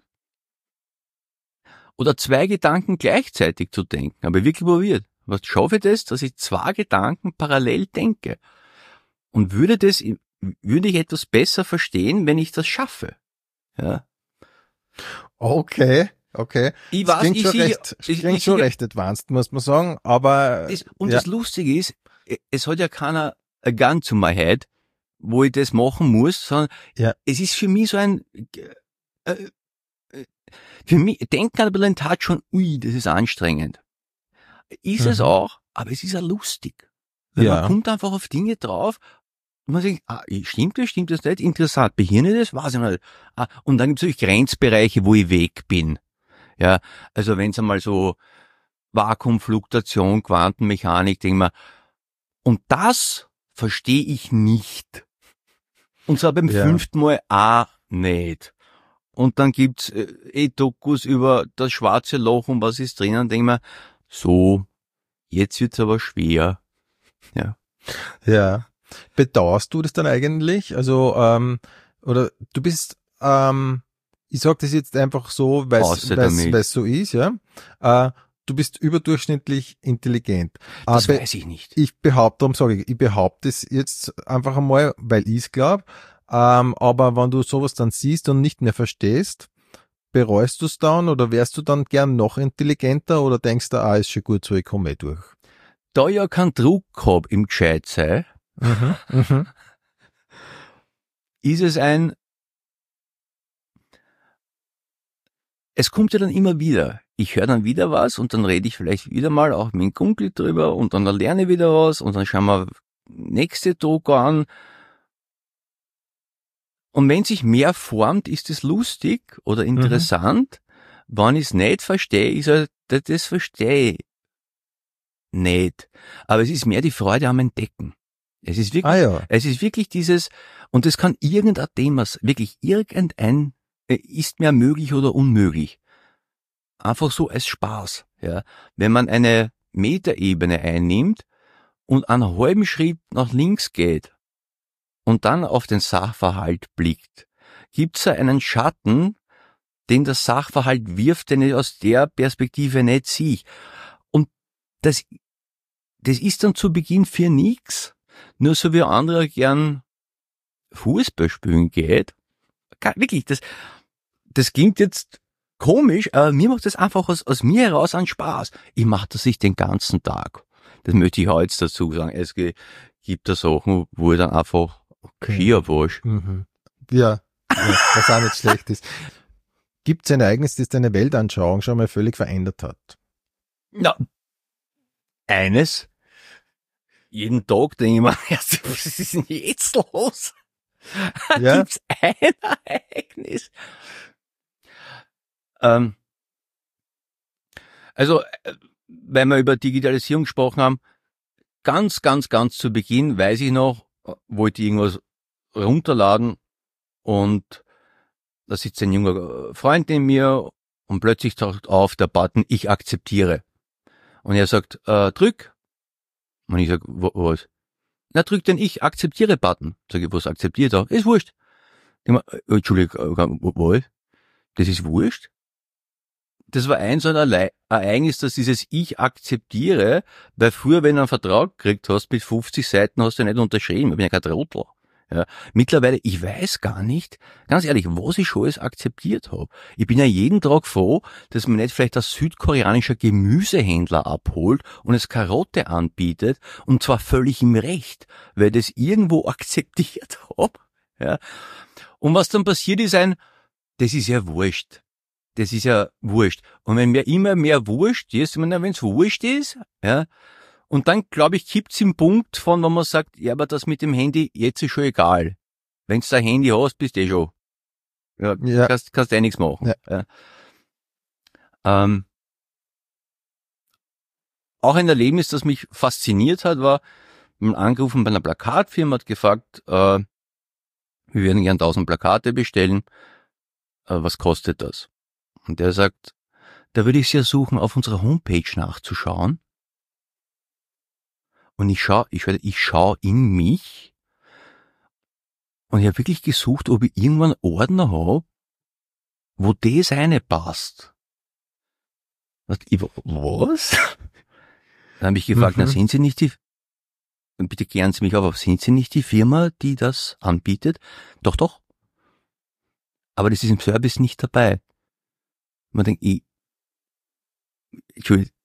Oder zwei Gedanken gleichzeitig zu denken. Aber wirklich probiert. Was schaffe ich das, dass ich zwei Gedanken parallel denke? Und würde das, würde ich etwas besser verstehen, wenn ich das schaffe? Ja. Okay, okay. Ich Das weiß, klingt ich schon sehe- recht, ich- klingt ich schon sehe- recht advanced, muss man sagen, aber Das, und ja. das Lustige ist, es hat ja keiner a gun to my head, wo ich das machen muss, sondern Ja. es ist für mich so ein, äh, äh, für mich, denken an ein bisschen Tat schon, ui, das ist anstrengend. Ist es Mhm. auch, aber es ist ja lustig. Weil Ja. man kommt einfach auf Dinge drauf, und man denkt, ah, stimmt das, stimmt das nicht, interessant, behirne ich das, weiß ich nicht. Ah, und dann gibt es natürlich Grenzbereiche, wo ich weg bin. Ja, also wenn es einmal so Vakuumfluktuation, Quantenmechanik, denke ich mir, und das verstehe ich nicht. Und zwar beim Ja. fünften Mal auch nicht. Und dann gibt's äh, eh Dokus über das schwarze Loch und was ist drinnen, denke ich mir, so, jetzt wird's aber schwer. Ja. Ja. Bedauerst du das dann eigentlich? Also, ähm, oder du bist, ähm, ich sag das jetzt einfach so, weil Außer damit. es so ist, ja. Äh, du bist überdurchschnittlich intelligent. Das Aber weiß ich nicht. ich behaupte, darum sage ich, ich behaupte es jetzt einfach einmal, weil ich es glaube. Ähm, aber wenn du sowas dann siehst und nicht mehr verstehst, bereust du es dann oder wärst du dann gern noch intelligenter oder denkst du, ah, ist schon gut so, ich komme eh durch? Da ich ja keinen Druck hab im Gescheitsein, Mhm, mhm. ist es ein, es kommt ja dann immer wieder. Ich höre dann wieder was und dann rede ich vielleicht wieder mal auch mit dem Kumpel drüber und dann lerne ich wieder was und dann schauen wir nächste Doku an. Und wenn sich mehr formt, ist es lustig oder interessant. Mhm. Wenn ich es nicht verstehe, ist es, das, das verstehe ich nicht. Aber es ist mehr die Freude am Entdecken. Es ist wirklich, Ah ja. es ist wirklich dieses, und es kann irgendein Thema, wirklich irgendein, ist mehr möglich oder unmöglich. Einfach so als Spaß, ja. Wenn man eine Metaebene einnimmt und einen halben Schritt nach links geht und dann auf den Sachverhalt blickt, gibt's da einen Schatten, den der Sachverhalt wirft, den ich aus der Perspektive nicht sehe. Und das, das ist dann zu Beginn für nix. Nur so wie andere gern Fußball spielen geht. Wirklich, das, das klingt jetzt komisch, aber mir macht das einfach aus, aus mir heraus einen Spaß. Ich mache das nicht den ganzen Tag. Das möchte ich auch jetzt dazu sagen. Es gibt da Sachen, wo ich dann einfach schier wasch. Mhm. Ja, ja, was auch nicht schlecht ist. Gibt es ein Ereignis, das deine Weltanschauung schon mal völlig verändert hat? Ja. Eines. Jeden Tag denke ich mir, was ist denn jetzt los? Ja. Gibt's ein Ereignis? Ähm, also, weil wir über Digitalisierung gesprochen haben, ganz, ganz, ganz zu Beginn, weiß ich noch, wollte ich irgendwas runterladen und da sitzt ein junger Freund neben mir und plötzlich taucht auf der Button, ich akzeptiere. Und er sagt, äh, drück. Und ich sag, was? Na, drück den Ich akzeptiere Button. Sag ich, was akzeptiert er? Ist wurscht. Ich mein, Entschuldigung, was? Das ist wurscht? Das war ein so ein Ereignis, dass dieses Ich akzeptiere, weil früher, wenn du einen Vertrag gekriegt hast mit fünfzig Seiten, hast du nicht unterschrieben. Ich bin ja kein Trottel. Ja. Mittlerweile, ich weiß gar nicht, ganz ehrlich, was ich schon alles akzeptiert habe. Ich bin ja jeden Tag froh, dass mir nicht vielleicht ein südkoreanischer Gemüsehändler abholt und es Karotte anbietet, und zwar völlig im Recht, weil ich das irgendwo akzeptiert habe. Ja. Und was dann passiert ist ein, das ist ja wurscht. Das ist ja wurscht. Und wenn mir immer mehr wurscht ist, wenn es wurscht ist, ja, und dann, glaube ich, kippt's im Punkt von, wenn man sagt, ja, aber das mit dem Handy, jetzt ist schon egal. Wenn's da Handy hast, bist du eh schon. Ja, Ja. kannst, kannst eh nichts machen. Ja. Ja. Ähm, auch ein Erlebnis, das mich fasziniert hat, war, man angerufen bei einer Plakatfirma, hat gefragt, äh, wir würden gern tausend Plakate bestellen, äh, was kostet das? Und der sagt, da würde ich Sie ersuchen, auf unserer Homepage nachzuschauen. Und ich schau, ich, ich schau in mich Und ich habe wirklich gesucht, ob ich irgendwann einen Ordner habe, wo das eine passt. Ich, was? Dann habe ich gefragt, mhm. na sind Sie nicht die, bitte klären Sie mich auf, sind Sie nicht die Firma, die das anbietet? Doch, doch. Aber das ist im Service nicht dabei. Man denkt, ich, Entschuldigung,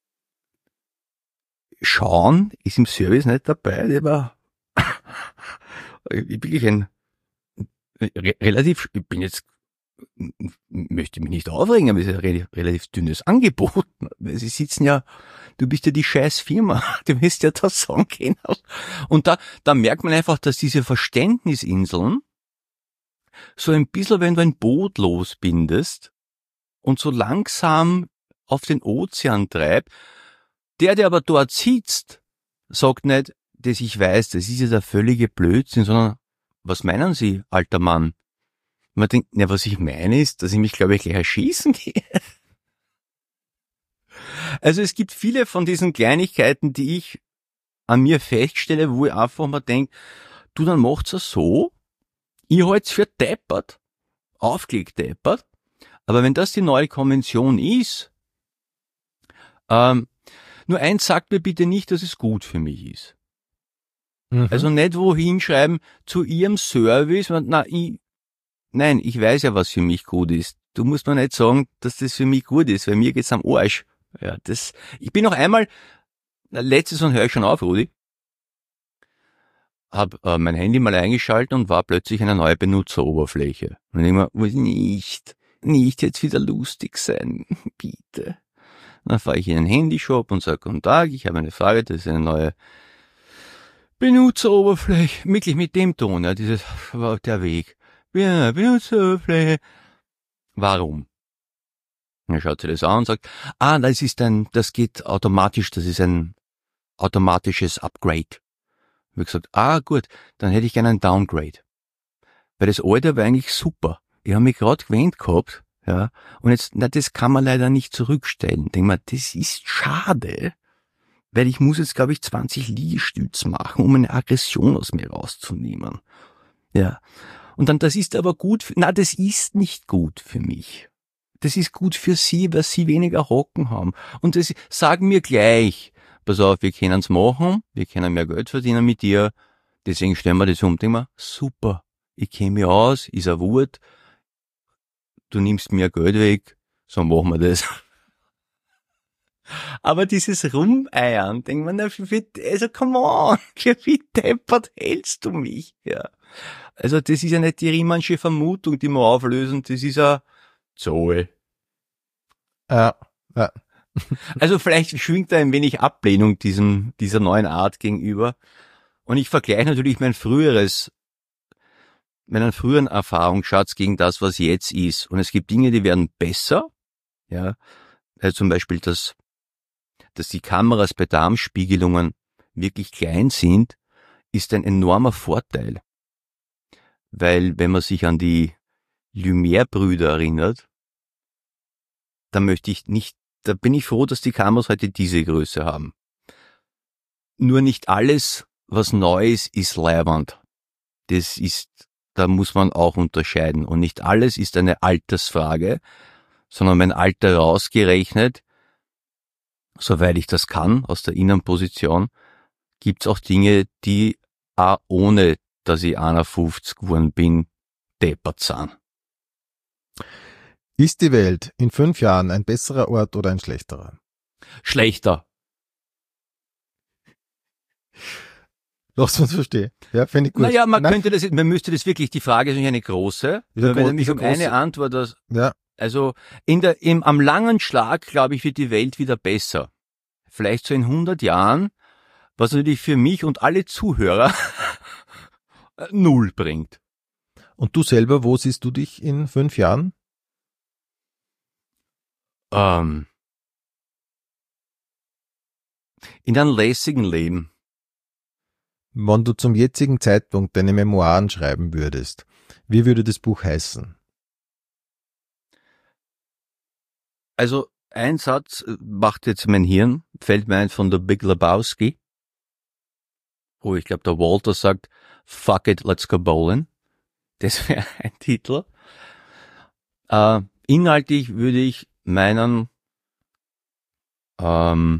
schauen ist im Service nicht dabei, der war wirklich ein re- relativ, ich bin jetzt, möchte mich nicht aufregen, aber es ist ein relativ, relativ dünnes Angebot. Sie sitzen ja, du bist ja die scheiß Firma, du wirst ja das sagen können. Und da, da merkt man einfach, dass diese Verständnisinseln so ein bisschen, wenn du ein Boot losbindest und so langsam auf den Ozean treibt, der, der aber dort sitzt, sagt nicht, dass ich weiß, das ist ja der völlige Blödsinn, sondern was meinen Sie, alter Mann? Man denkt, na, was ich meine ist, dass ich mich, glaube ich, gleich erschießen gehe. Also es gibt viele von diesen Kleinigkeiten, die ich an mir feststelle, wo ich einfach mal denke, du, dann macht's ja so, ich halt's für deppert, aufgelegt deppert, aber wenn das die neue Konvention ist, ähm, nur eins sagt mir bitte nicht, dass es gut für mich ist. Mhm. Also nicht wohin schreiben zu Ihrem Service, na, ich, nein, ich weiß ja, was für mich gut ist. Du musst mir nicht sagen, dass das für mich gut ist, weil mir geht's am Arsch. Ja, das, ich bin noch einmal, letztes Mal höre ich schon auf, Rudi, hab äh, mein Handy mal eingeschaltet und war plötzlich eine neue Benutzeroberfläche. Und ich mir, muss nicht, nicht jetzt wieder lustig sein, bitte. Dann fahre ich in den Handyshop und sage, guten Tag, ich habe eine Frage, das ist eine neue Benutzeroberfläche, wirklich mit dem Ton, ja, dieses, war der Weg. Ja, Benutzeroberfläche. Warum? Dann schaut sie das an und sagt, ah, das ist ein, das geht automatisch, das ist ein automatisches Upgrade. Ich habe gesagt, ah, gut, dann hätte ich gerne ein Downgrade. Weil das alte war eigentlich super. Ich habe mich gerade gewöhnt gehabt, ja, und jetzt, na, das kann man leider nicht zurückstellen. Denk mal, das ist schade, weil ich muss jetzt, glaube ich, zwanzig Liegestütz machen, um eine Aggression aus mir rauszunehmen. Ja. Und dann, das ist aber gut, für, na, das ist nicht gut für mich. Das ist gut für Sie, weil Sie weniger Hocken haben. Und das sagen mir gleich, pass auf, wir können's machen, wir können mehr Geld verdienen mit dir, deswegen stellen wir das um. Denk mal, super, ich kenne mich aus, ist ein Wort, du nimmst mir Geld weg, so machen wir das. Aber dieses Rumeiern, denk man, also come on, wie deppert hältst du mich? Ja. Also das ist ja nicht die Riemannsche Vermutung, die wir auflösen, das ist ja Zoe. Ja, ja. Also vielleicht schwingt da ein wenig Ablehnung diesem, dieser neuen Art gegenüber. Und ich vergleiche natürlich mein früheres, meinen früheren Erfahrungsschatz gegen das, was jetzt ist. Und es gibt Dinge, die werden besser. Ja, also zum Beispiel, dass, dass die Kameras bei Darmspiegelungen wirklich klein sind, ist ein enormer Vorteil. Weil, wenn man sich an die Lumière-Brüder erinnert, da möchte ich nicht, da bin ich froh, dass die Kameras heute diese Größe haben. Nur nicht alles, was neu ist, ist leiwand. Das ist, da muss man auch unterscheiden. Und nicht alles ist eine Altersfrage, sondern mein Alter rausgerechnet, soweit ich das kann, aus der Innenposition, gibt's auch Dinge, die auch ohne, dass ich einundfünfzig geworden bin, deppert sind. Ist die Welt in fünf Jahren ein besserer Ort oder ein schlechterer? Schlechter. Lass uns verstehen. Ja, finde ich gut. Naja, man Nein. könnte das, man müsste das wirklich, die Frage ist nicht eine große. Ist Wenn gro- mich ist um eine große- eine Antwort, das, Ja. also in der, im, am langen Schlag, glaube ich, wird die Welt wieder besser. Vielleicht so in hundert Jahren, was natürlich für mich und alle Zuhörer null bringt. Und du selber, wo siehst du dich in fünf Jahren? Ähm, in einem lässigen Leben. Wenn du zum jetzigen Zeitpunkt deine Memoiren schreiben würdest, wie würde das Buch heißen? Also ein Satz macht jetzt mein Hirn, fällt mir ein von der Big Lebowski, wo ich glaube der Walter sagt, fuck it, let's go bowling. Das wäre ein Titel. Äh, inhaltlich würde ich meinen ähm,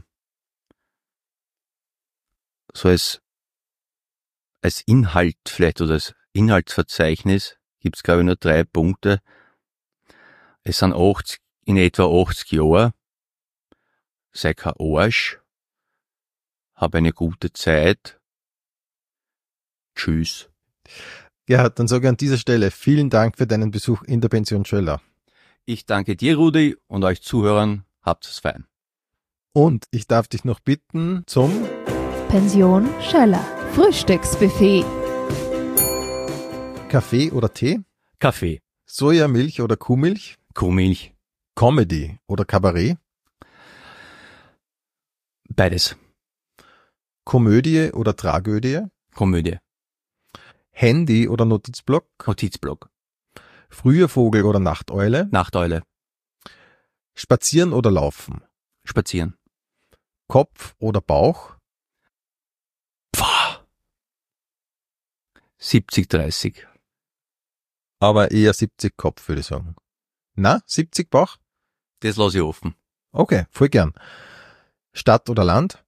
so als als Inhalt vielleicht oder als Inhaltsverzeichnis gibt's glaube ich nur drei Punkte. Es sind achtzig, in etwa achtzig Jahre. Sei kein Arsch. Hab eine gute Zeit. Tschüss. Ja, dann sage ich an dieser Stelle vielen Dank für deinen Besuch in der Pension Schöller. Ich danke dir, Rudi, und euch Zuhörern. Habt es fein. Und ich darf dich noch bitten zum Pension Schöller. Frühstücksbuffet. Kaffee oder Tee, Kaffee, Sojamilch oder Kuhmilch, Kuhmilch, Comedy oder Kabarett, beides. Komödie oder Tragödie, Komödie, Handy oder Notizblock, Notizblock, früher Vogel oder Nachteule, Nachteule, Spazieren oder Laufen, Spazieren. Kopf oder Bauch, Pfah. siebzig dreißig. aber eher siebzig Kopf, würde ich sagen. Na, siebzig Bauch? Das lasse ich offen. Okay, voll gern. Stadt oder Land,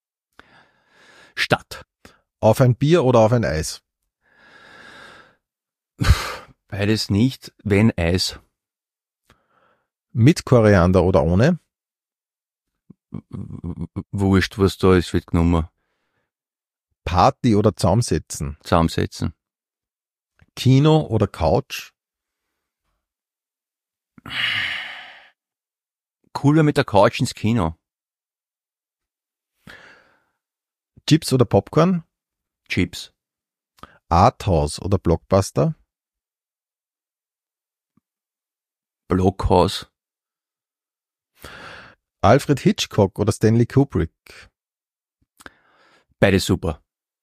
Stadt. auf ein Bier oder auf ein Eis, Beides nicht, wenn Eis. mit Koriander oder ohne, Wurscht, was da ist, wird genommen. Party oder Zaumsetzen, Zusammensetzen. Kino oder Couch, Cool wäre mit der Couch ins Kino. Chips oder Popcorn, Chips. Arthouse oder Blockbuster, Blockhaus. Alfred Hitchcock oder Stanley Kubrick, Beides super.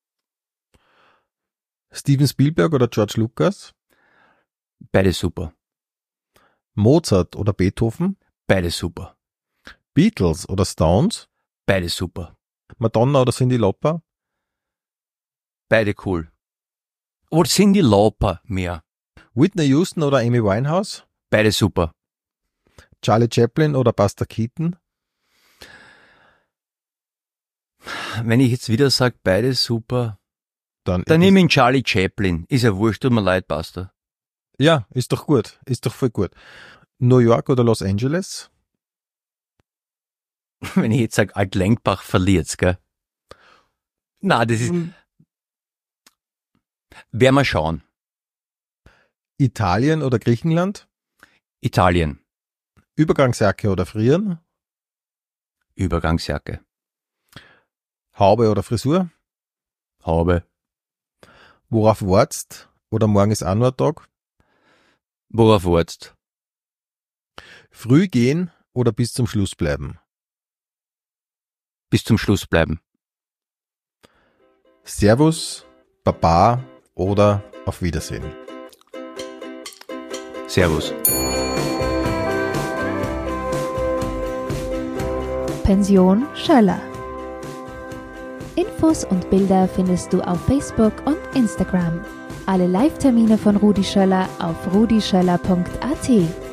Steven Spielberg oder George Lucas, Beides super. Mozart oder Beethoven, Beides super. Beatles oder Stones, Beides super. Madonna oder Cyndi Lauper, Beide cool. Oder sind die Lauper mehr? Whitney Houston oder Amy Winehouse, Beides super. Charlie Chaplin oder Buster Keaton, Wenn ich jetzt wieder sage, beides super, dann, dann ist nehme ich ihn Charlie Chaplin. Ist ja wurscht, tut mir leid, Buster. ja, ist doch gut, ist doch voll gut. New York oder Los Angeles, Wenn ich jetzt sage, Alt-Lenkbach verliert's, gell? Na, das ist, werden wir schauen. Italien oder Griechenland, Italien. Übergangsjacke oder Frieren, Übergangsjacke. Haube oder Frisur, Haube. worauf wartest oder morgen ist auch nur ein Tag, Worauf wartest? früh gehen oder bis zum Schluss bleiben, Bis zum Schluss bleiben. Servus, Baba oder auf Wiedersehen. Servus. Pension Schöller. Infos und Bilder findest du auf Facebook und Instagram. Alle Live-Termine von Rudi Schöller auf rudischöller punkt a t.